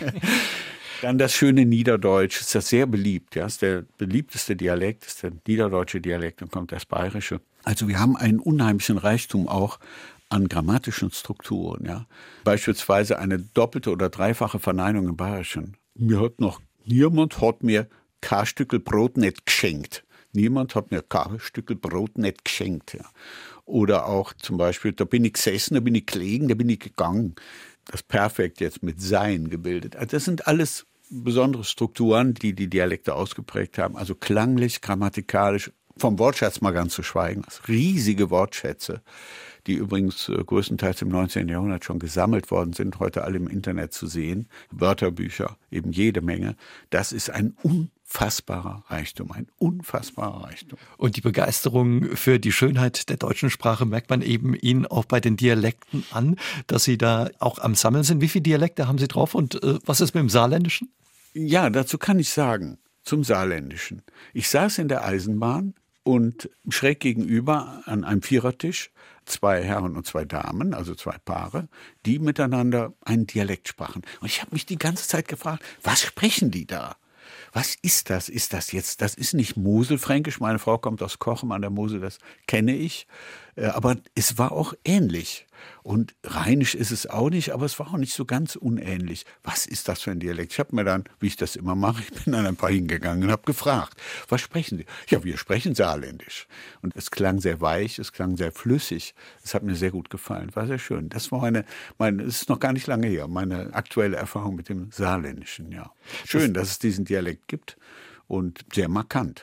Dann das schöne Niederdeutsch, ist das sehr beliebt. Ja, ist der beliebteste Dialekt, ist der niederdeutsche Dialekt, dann kommt das Bayerische. Also wir haben einen unheimlichen Reichtum auch an grammatischen Strukturen. Ja. Beispielsweise eine doppelte oder dreifache Verneinung im Bayerischen. Niemand hat mir kein Stückel Brot nicht geschenkt. Niemand hat mir kein Stückel Brot nicht geschenkt. Ja. Oder auch zum Beispiel, da bin ich gesessen, da bin ich gelegen, da bin ich gegangen. Das Perfekt jetzt mit Sein gebildet. Also das sind alles besondere Strukturen, die Dialekte ausgeprägt haben. Also klanglich, grammatikalisch, vom Wortschatz mal ganz zu schweigen. Also riesige Wortschätze, die übrigens größtenteils im 19. Jahrhundert schon gesammelt worden sind, heute alle im Internet zu sehen. Wörterbücher, eben jede Menge. Das ist ein unfassbarer Reichtum, ein unfassbarer Reichtum. Und die Begeisterung für die Schönheit der deutschen Sprache merkt man eben Ihnen auch bei den Dialekten an, dass Sie da auch am Sammeln sind. Wie viele Dialekte haben Sie drauf und was ist mit dem Saarländischen? Ja, dazu kann ich sagen, zum Saarländischen. Ich saß in der Eisenbahn und schräg gegenüber an einem Vierertisch 2 Herren und 2 Damen, also 2 Paare, die miteinander einen Dialekt sprachen. Und ich habe mich die ganze Zeit gefragt, was sprechen die da? Was ist das? Ist das jetzt, das ist nicht Moselfränkisch, meine Frau kommt aus Kochem an der Mosel, das kenne ich, aber es war auch ähnlich. Und Rheinisch ist es auch nicht, aber es war auch nicht so ganz unähnlich. Was ist das für ein Dialekt? Ich habe mir dann, wie ich das immer mache, ich bin dann ein paar hingegangen und habe gefragt, was sprechen Sie? Ja, wir sprechen Saarländisch. Und es klang sehr weich, es klang sehr flüssig. Es hat mir sehr gut gefallen, war sehr schön. Das war es ist noch gar nicht lange her, meine aktuelle Erfahrung mit dem Saarländischen, ja. Schön, dass es diesen Dialekt gibt und sehr markant.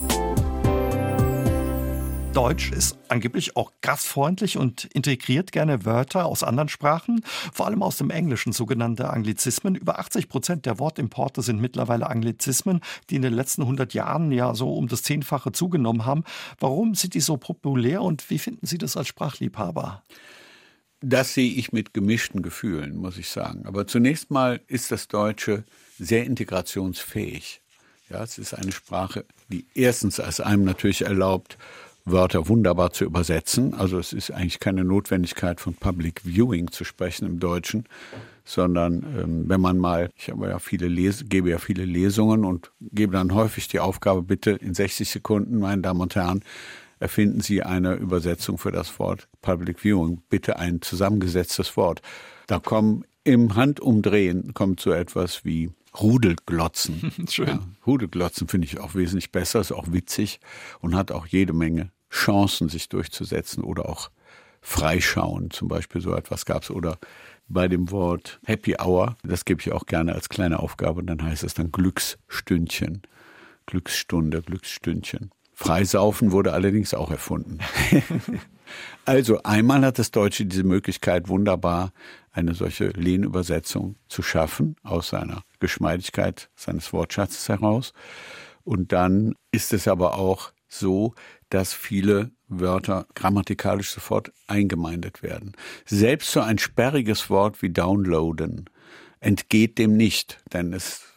Deutsch ist angeblich auch gastfreundlich und integriert gerne Wörter aus anderen Sprachen, vor allem aus dem Englischen, sogenannte Anglizismen. Über 80% der Wortimporte sind mittlerweile Anglizismen, die in den letzten 100 Jahren ja so um das 10-fache zugenommen haben. Warum sind die so populär und wie finden Sie das als Sprachliebhaber? Das sehe ich mit gemischten Gefühlen, muss ich sagen. Aber zunächst mal ist das Deutsche sehr integrationsfähig. Ja, es ist eine Sprache, die erstens es einem natürlich erlaubt, Wörter wunderbar zu übersetzen. Also es ist eigentlich keine Notwendigkeit von Public Viewing zu sprechen im Deutschen, sondern wenn man mal, gebe ja viele Lesungen und gebe dann häufig die Aufgabe, bitte in 60 Sekunden, meine Damen und Herren, erfinden Sie eine Übersetzung für das Wort Public Viewing. Bitte ein zusammengesetztes Wort. Da kommen im Handumdrehen so etwas wie Rudelglotzen. Schön. Ja, Rudelglotzen finde ich auch wesentlich besser, ist auch witzig und hat auch jede Menge Chancen, sich durchzusetzen oder auch Freischauen, zum Beispiel so etwas gab es. Oder bei dem Wort Happy Hour, das gebe ich auch gerne als kleine Aufgabe, und dann heißt es dann Glücksstündchen, Glücksstunde, Glücksstündchen. Freisaufen wurde allerdings auch erfunden. Also einmal hat das Deutsche diese Möglichkeit, wunderbar eine solche Lehnübersetzung zu schaffen, aus seiner Geschmeidigkeit seines Wortschatzes heraus. Und dann ist es aber auch so, dass viele Wörter grammatikalisch sofort eingemeindet werden. Selbst so ein sperriges Wort wie downloaden entgeht dem nicht, denn es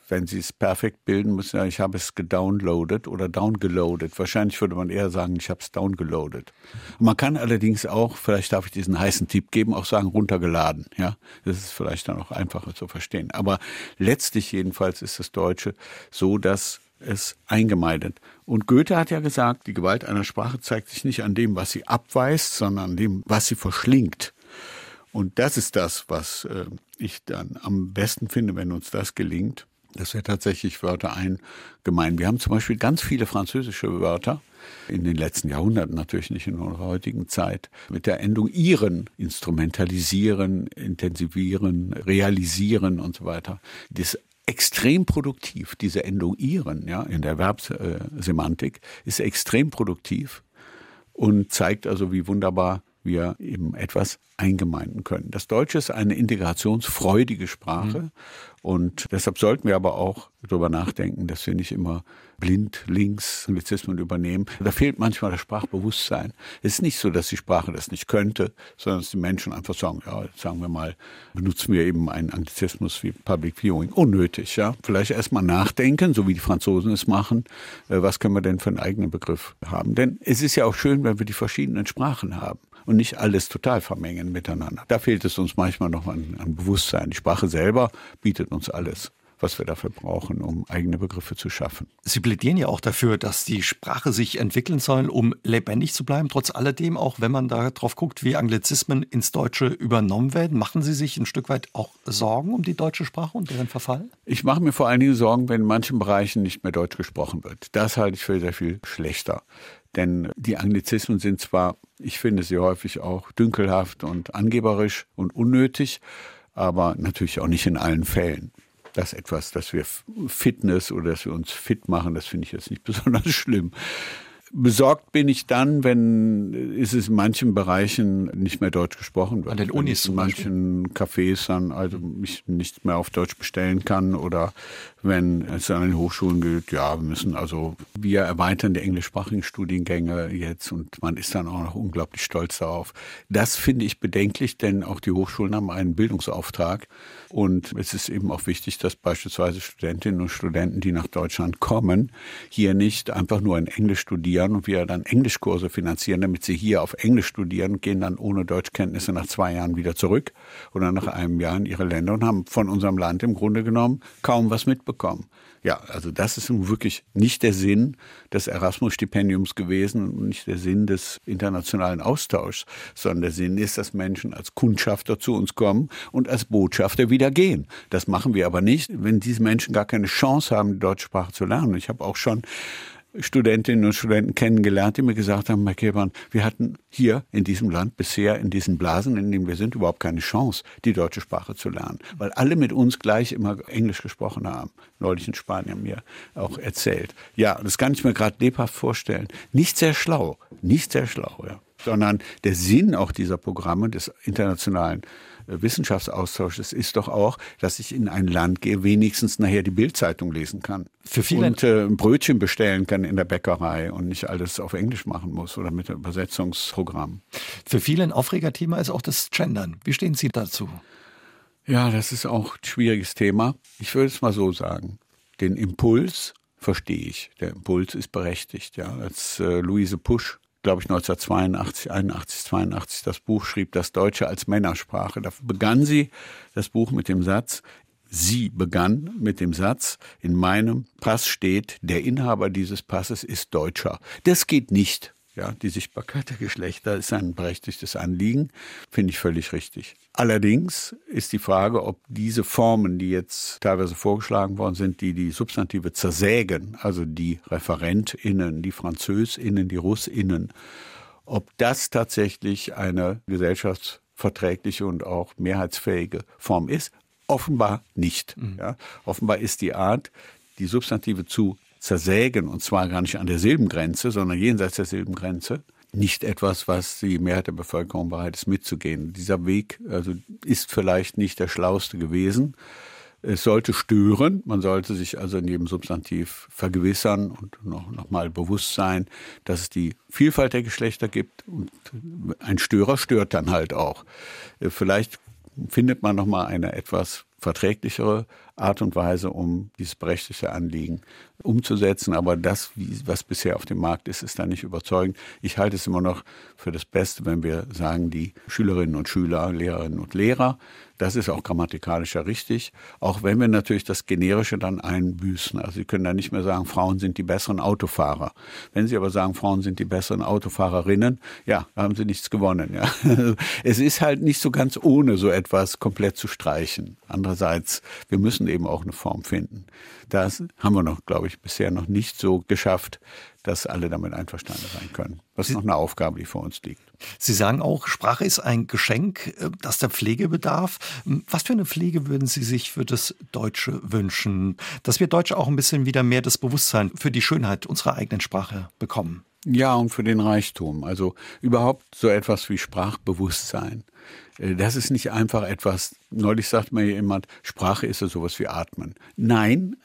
wenn Sie es perfekt bilden, müssen Sie sagen, ich habe es gedownloadet oder downgeloadet. Wahrscheinlich würde man eher sagen, ich habe es downgeloadet. Man kann allerdings auch, vielleicht darf ich diesen heißen Tipp geben, auch sagen, runtergeladen. Ja, das ist vielleicht dann auch einfacher zu verstehen. Aber letztlich jedenfalls ist das Deutsche so, dass es eingemeindet. Und Goethe hat ja gesagt, die Gewalt einer Sprache zeigt sich nicht an dem, was sie abweist, sondern an dem, was sie verschlingt. Und das ist das, was ich dann am besten finde, wenn uns das gelingt, dass wir tatsächlich Wörter eingemeinen. Wir haben zum Beispiel ganz viele französische Wörter, in den letzten Jahrhunderten natürlich nicht in unserer heutigen Zeit, mit der Endung iren, instrumentalisieren, intensivieren, realisieren und so weiter. Das extrem produktiv, diese Endung iren, ja, in der Verbsemantik, ist extrem produktiv und zeigt also, wie wunderbar wir eben etwas eingemeinden können. Das Deutsche ist eine integrationsfreudige Sprache und deshalb sollten wir aber auch darüber nachdenken, dass wir nicht immer blind links Anglizismen übernehmen. Da fehlt manchmal das Sprachbewusstsein. Es ist nicht so, dass die Sprache das nicht könnte, sondern dass die Menschen einfach sagen, ja, sagen wir mal, benutzen wir eben einen Anglizismus wie Public Viewing. Unnötig, ja. Vielleicht erstmal nachdenken, so wie die Franzosen es machen. Was können wir denn für einen eigenen Begriff haben? Denn es ist ja auch schön, wenn wir die verschiedenen Sprachen haben und nicht alles total vermengen miteinander. Da fehlt es uns manchmal noch an Bewusstsein. Die Sprache selber bietet uns alles, was wir dafür brauchen, um eigene Begriffe zu schaffen. Sie plädieren ja auch dafür, dass die Sprache sich entwickeln soll, um lebendig zu bleiben. Trotz alledem, auch wenn man da drauf guckt, wie Anglizismen ins Deutsche übernommen werden, machen Sie sich ein Stück weit auch Sorgen um die deutsche Sprache und deren Verfall? Ich mache mir vor allen Dingen Sorgen, wenn in manchen Bereichen nicht mehr Deutsch gesprochen wird. Das halte ich für sehr viel schlechter. Denn die Anglizismen sind zwar, ich finde sie häufig auch dünkelhaft und angeberisch und unnötig, aber natürlich auch nicht in allen Fällen. Das ist etwas, dass wir Fitness oder dass wir uns fit machen, das finde ich jetzt nicht besonders schlimm. Besorgt bin ich dann, wenn es in manchen Bereichen nicht mehr Deutsch gesprochen wird. An den Unis zum Beispiel. In manchen Cafés dann also ich nicht mehr auf Deutsch bestellen kann oder wenn es an den Hochschulen gilt, ja, wir erweitern die englischsprachigen Studiengänge jetzt und man ist dann auch noch unglaublich stolz darauf. Das finde ich bedenklich, denn auch die Hochschulen haben einen Bildungsauftrag und es ist eben auch wichtig, dass beispielsweise Studentinnen und Studenten, die nach Deutschland kommen, hier nicht einfach nur in Englisch studieren und wir dann Englischkurse finanzieren, damit sie hier auf Englisch studieren, gehen dann ohne Deutschkenntnisse nach 2 Jahren wieder zurück oder nach einem Jahr in ihre Länder und haben von unserem Land im Grunde genommen kaum was mitbekommen. Ja, also das ist nun wirklich nicht der Sinn des Erasmus-Stipendiums gewesen und nicht der Sinn des internationalen Austauschs, sondern der Sinn ist, dass Menschen als Kundschafter zu uns kommen und als Botschafter wieder gehen. Das machen wir aber nicht, wenn diese Menschen gar keine Chance haben, die deutsche Sprache zu lernen. Ich habe auch schon Studentinnen und Studenten kennengelernt, die mir gesagt haben, Herr Kehlborn, wir hatten hier in diesem Land bisher in diesen Blasen, in denen wir sind, überhaupt keine Chance, die deutsche Sprache zu lernen, weil alle mit uns gleich immer Englisch gesprochen haben. Neulich in Spanien mir auch erzählt. Ja, das kann ich mir gerade lebhaft vorstellen. Nicht sehr schlau, ja. Sondern der Sinn auch dieser Programme des internationalen Wissenschaftsaustausches ist doch auch, dass ich in ein Land gehe, wenigstens nachher die Bildzeitung lesen kann. Für viele und ein Brötchen bestellen kann in der Bäckerei und nicht alles auf Englisch machen muss oder mit einem Übersetzungsprogramm. Für viele ein Aufregerthema ist auch das Gendern. Wie stehen Sie dazu? Ja, das ist auch ein schwieriges Thema. Ich würde es mal so sagen. Den Impuls verstehe ich. Der Impuls ist berechtigt. Ja, als Luise Pusch, glaube ich 1982 das Buch schrieb, das Deutsche als Männersprache. Da begann sie das Buch mit dem Satz, in meinem Pass steht, der Inhaber dieses Passes ist Deutscher. Das geht nicht. Ja, die Sichtbarkeit der Geschlechter ist ein berechtigtes Anliegen, finde ich völlig richtig. Allerdings ist die Frage, ob diese Formen, die jetzt teilweise vorgeschlagen worden sind, die Substantive zersägen, also die ReferentInnen, die FranzösInnen, die RussInnen, ob das tatsächlich eine gesellschaftsverträgliche und auch mehrheitsfähige Form ist. Offenbar nicht. Ja. Offenbar ist die Art, die Substantive zu zersägen, und zwar gar nicht an der Silbengrenze, sondern jenseits der Silbengrenze, nicht etwas, was die Mehrheit der Bevölkerung bereit ist mitzugehen. Dieser Weg ist vielleicht nicht der schlauste gewesen. Es sollte stören, man sollte sich also in jedem Substantiv vergewissern und noch mal bewusst sein, dass es die Vielfalt der Geschlechter gibt und ein Störer stört dann halt auch. Vielleicht findet man noch mal eine etwas verträglichere Art und Weise, um dieses berechtigte Anliegen umzusetzen. Aber das, was bisher auf dem Markt ist, ist da nicht überzeugend. Ich halte es immer noch für das Beste, wenn wir sagen, die Schülerinnen und Schüler, Lehrerinnen und Lehrer. Das ist auch grammatikalisch ja richtig, auch wenn wir natürlich das Generische dann einbüßen. Also Sie können da nicht mehr sagen, Frauen sind die besseren Autofahrer. Wenn Sie aber sagen, Frauen sind die besseren Autofahrerinnen, ja, da haben Sie nichts gewonnen. Ja. Es ist halt nicht so ganz ohne, so etwas komplett zu streichen. Andererseits, wir müssen eben auch eine Form finden. Das haben wir noch, glaube ich, bisher noch nicht so geschafft, dass alle damit einverstanden sein können. Das ist noch eine Aufgabe, die vor uns liegt. Sie sagen auch, Sprache ist ein Geschenk, das der Pflege bedarf. Was für eine Pflege würden Sie sich für das Deutsche wünschen? Dass wir Deutsche auch ein bisschen wieder mehr das Bewusstsein für die Schönheit unserer eigenen Sprache bekommen. Ja, und für den Reichtum. Also überhaupt so etwas wie Sprachbewusstsein. Das ist nicht einfach etwas, neulich sagte mir jemand, Sprache ist so sowas wie Atmen. Nein,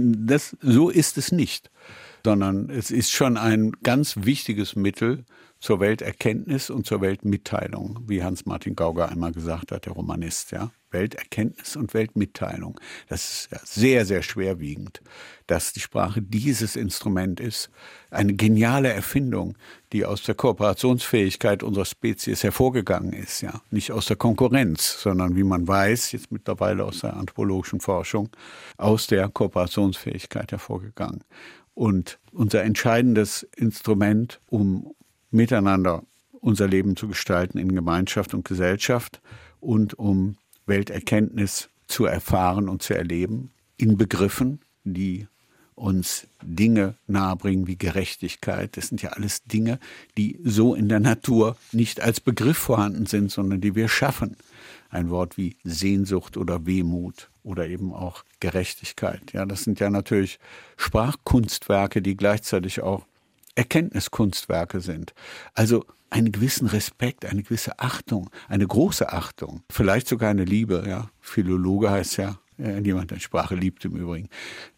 so ist es nicht. Sondern es ist schon ein ganz wichtiges Mittel zur Welterkenntnis und zur Weltmitteilung, wie Hans-Martin Gauger einmal gesagt hat, der Romanist. Ja? Welterkenntnis und Weltmitteilung. Das ist ja sehr, sehr schwerwiegend, dass die Sprache dieses Instrument ist. Eine geniale Erfindung, die aus der Kooperationsfähigkeit unserer Spezies hervorgegangen ist. Ja? Nicht aus der Konkurrenz, sondern wie man weiß, jetzt mittlerweile aus der anthropologischen Forschung, aus der Kooperationsfähigkeit hervorgegangen. Und unser entscheidendes Instrument, um miteinander unser Leben zu gestalten in Gemeinschaft und Gesellschaft und um Welterkenntnis zu erfahren und zu erleben, in Begriffen, die uns Dinge nahebringen wie Gerechtigkeit. Das sind ja alles Dinge, die so in der Natur nicht als Begriff vorhanden sind, sondern die wir schaffen. Ein Wort wie Sehnsucht oder Wehmut oder eben auch Gerechtigkeit. Ja, das sind ja natürlich Sprachkunstwerke, die gleichzeitig auch Erkenntniskunstwerke sind. Also einen gewissen Respekt, eine gewisse Achtung, eine große Achtung, vielleicht sogar eine Liebe. Ja, Philologe heißt ja jemand, der Sprache liebt im Übrigen,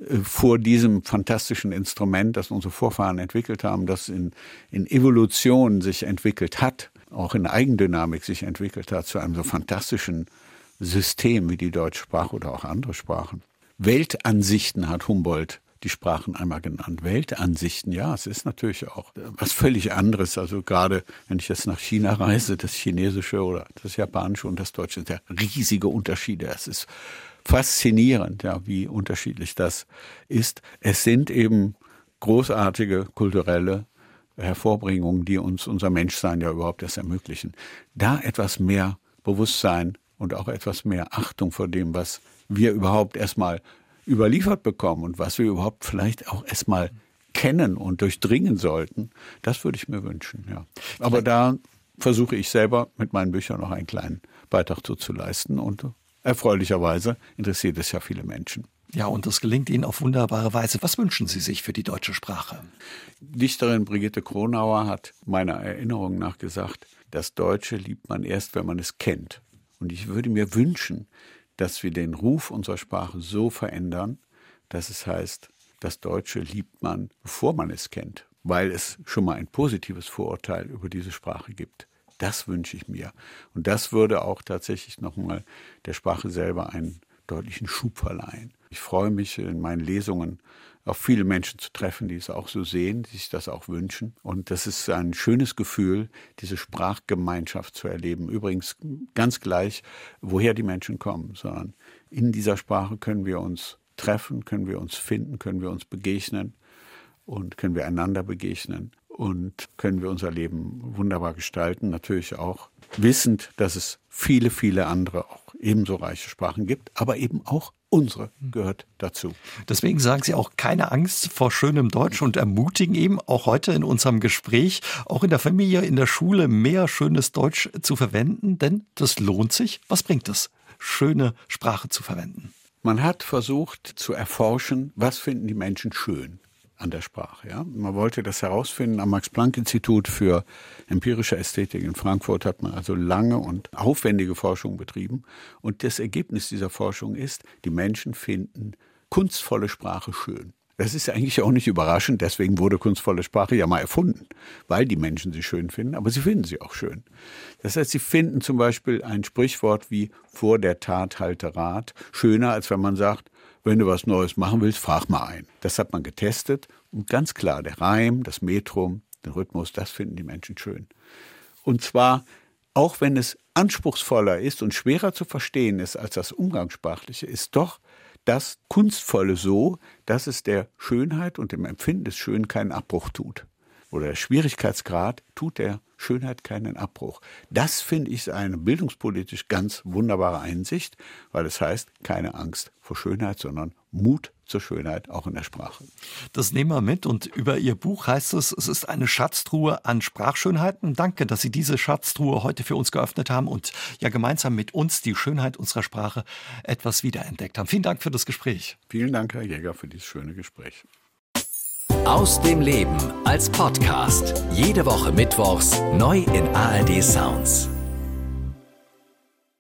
vor diesem fantastischen Instrument, das unsere Vorfahren entwickelt haben, das in Evolution sich entwickelt hat, auch in Eigendynamik sich entwickelt hat, zu einem so fantastischen System wie die deutsche Sprache oder auch andere Sprachen. Weltansichten hat Humboldt die Sprachen einmal genannt. Weltansichten, ja, es ist natürlich auch was völlig anderes. Also gerade, wenn ich jetzt nach China reise, das Chinesische oder das Japanische und das Deutsche sind ja riesige Unterschiede. Es ist faszinierend, ja, wie unterschiedlich das ist. Es sind eben großartige kulturelle Hervorbringungen, die uns unser Menschsein ja überhaupt erst ermöglichen. Da etwas mehr Bewusstsein und auch etwas mehr Achtung vor dem, was wir überhaupt erstmal überliefert bekommen und was wir überhaupt vielleicht auch erstmal kennen und durchdringen sollten, das würde ich mir wünschen. Ja. Aber da versuche ich selber mit meinen Büchern noch einen kleinen Beitrag zu leisten und erfreulicherweise interessiert es ja viele Menschen. Ja, und das gelingt Ihnen auf wunderbare Weise. Was wünschen Sie sich für die deutsche Sprache? Dichterin Brigitte Kronauer hat meiner Erinnerung nach gesagt, das Deutsche liebt man erst, wenn man es kennt. Und ich würde mir wünschen, dass wir den Ruf unserer Sprache so verändern, dass es heißt, das Deutsche liebt man, bevor man es kennt, weil es schon mal ein positives Vorurteil über diese Sprache gibt. Das wünsche ich mir. Und das würde auch tatsächlich nochmal der Sprache selber einen deutlichen Schub verleihen. Ich freue mich in meinen Lesungen auf viele Menschen zu treffen, die es auch so sehen, die sich das auch wünschen. Und das ist ein schönes Gefühl, diese Sprachgemeinschaft zu erleben. Übrigens ganz gleich, woher die Menschen kommen, sondern in dieser Sprache können wir uns treffen, können wir uns finden, können wir uns begegnen und können wir einander begegnen und können wir unser Leben wunderbar gestalten. Natürlich auch wissend, dass es viele, viele andere auch ebenso reiche Sprachen gibt, aber eben auch unsere gehört dazu. Deswegen sagen Sie auch keine Angst vor schönem Deutsch und ermutigen eben auch heute in unserem Gespräch, auch in der Familie, in der Schule mehr schönes Deutsch zu verwenden, denn das lohnt sich. Was bringt es, schöne Sprache zu verwenden? Man hat versucht zu erforschen, was finden die Menschen schön an der Sprache. Ja? Man wollte das herausfinden. Am Max-Planck-Institut für empirische Ästhetik in Frankfurt hat man also lange und aufwendige Forschung betrieben. Und das Ergebnis dieser Forschung ist, die Menschen finden kunstvolle Sprache schön. Das ist eigentlich auch nicht überraschend, deswegen wurde kunstvolle Sprache ja mal erfunden, weil die Menschen sie schön finden, aber sie finden sie auch schön. Das heißt, sie finden zum Beispiel ein Sprichwort wie vor der Tat halte Rat schöner, als wenn man sagt, wenn du was Neues machen willst, frag mal einen. Das hat man getestet und ganz klar, der Reim, das Metrum, den Rhythmus, das finden die Menschen schön. Und zwar, auch wenn es anspruchsvoller ist und schwerer zu verstehen ist als das Umgangssprachliche, ist doch das Kunstvolle so, dass es der Schönheit und dem Empfinden des Schönen keinen Abbruch tut. Oder der Schwierigkeitsgrad tut der Schönheit keinen Abbruch. Das, finde ich, ist eine bildungspolitisch ganz wunderbare Einsicht, weil es heißt, keine Angst vor Schönheit, sondern Mut zur Schönheit, auch in der Sprache. Das nehmen wir mit und über Ihr Buch heißt es ist eine Schatztruhe an Sprachschönheiten. Danke, dass Sie diese Schatztruhe heute für uns geöffnet haben und ja gemeinsam mit uns die Schönheit unserer Sprache etwas wiederentdeckt haben. Vielen Dank für das Gespräch. Vielen Dank, Herr Jäger, für dieses schöne Gespräch. Aus dem Leben als Podcast. Jede Woche mittwochs neu in ARD Sounds.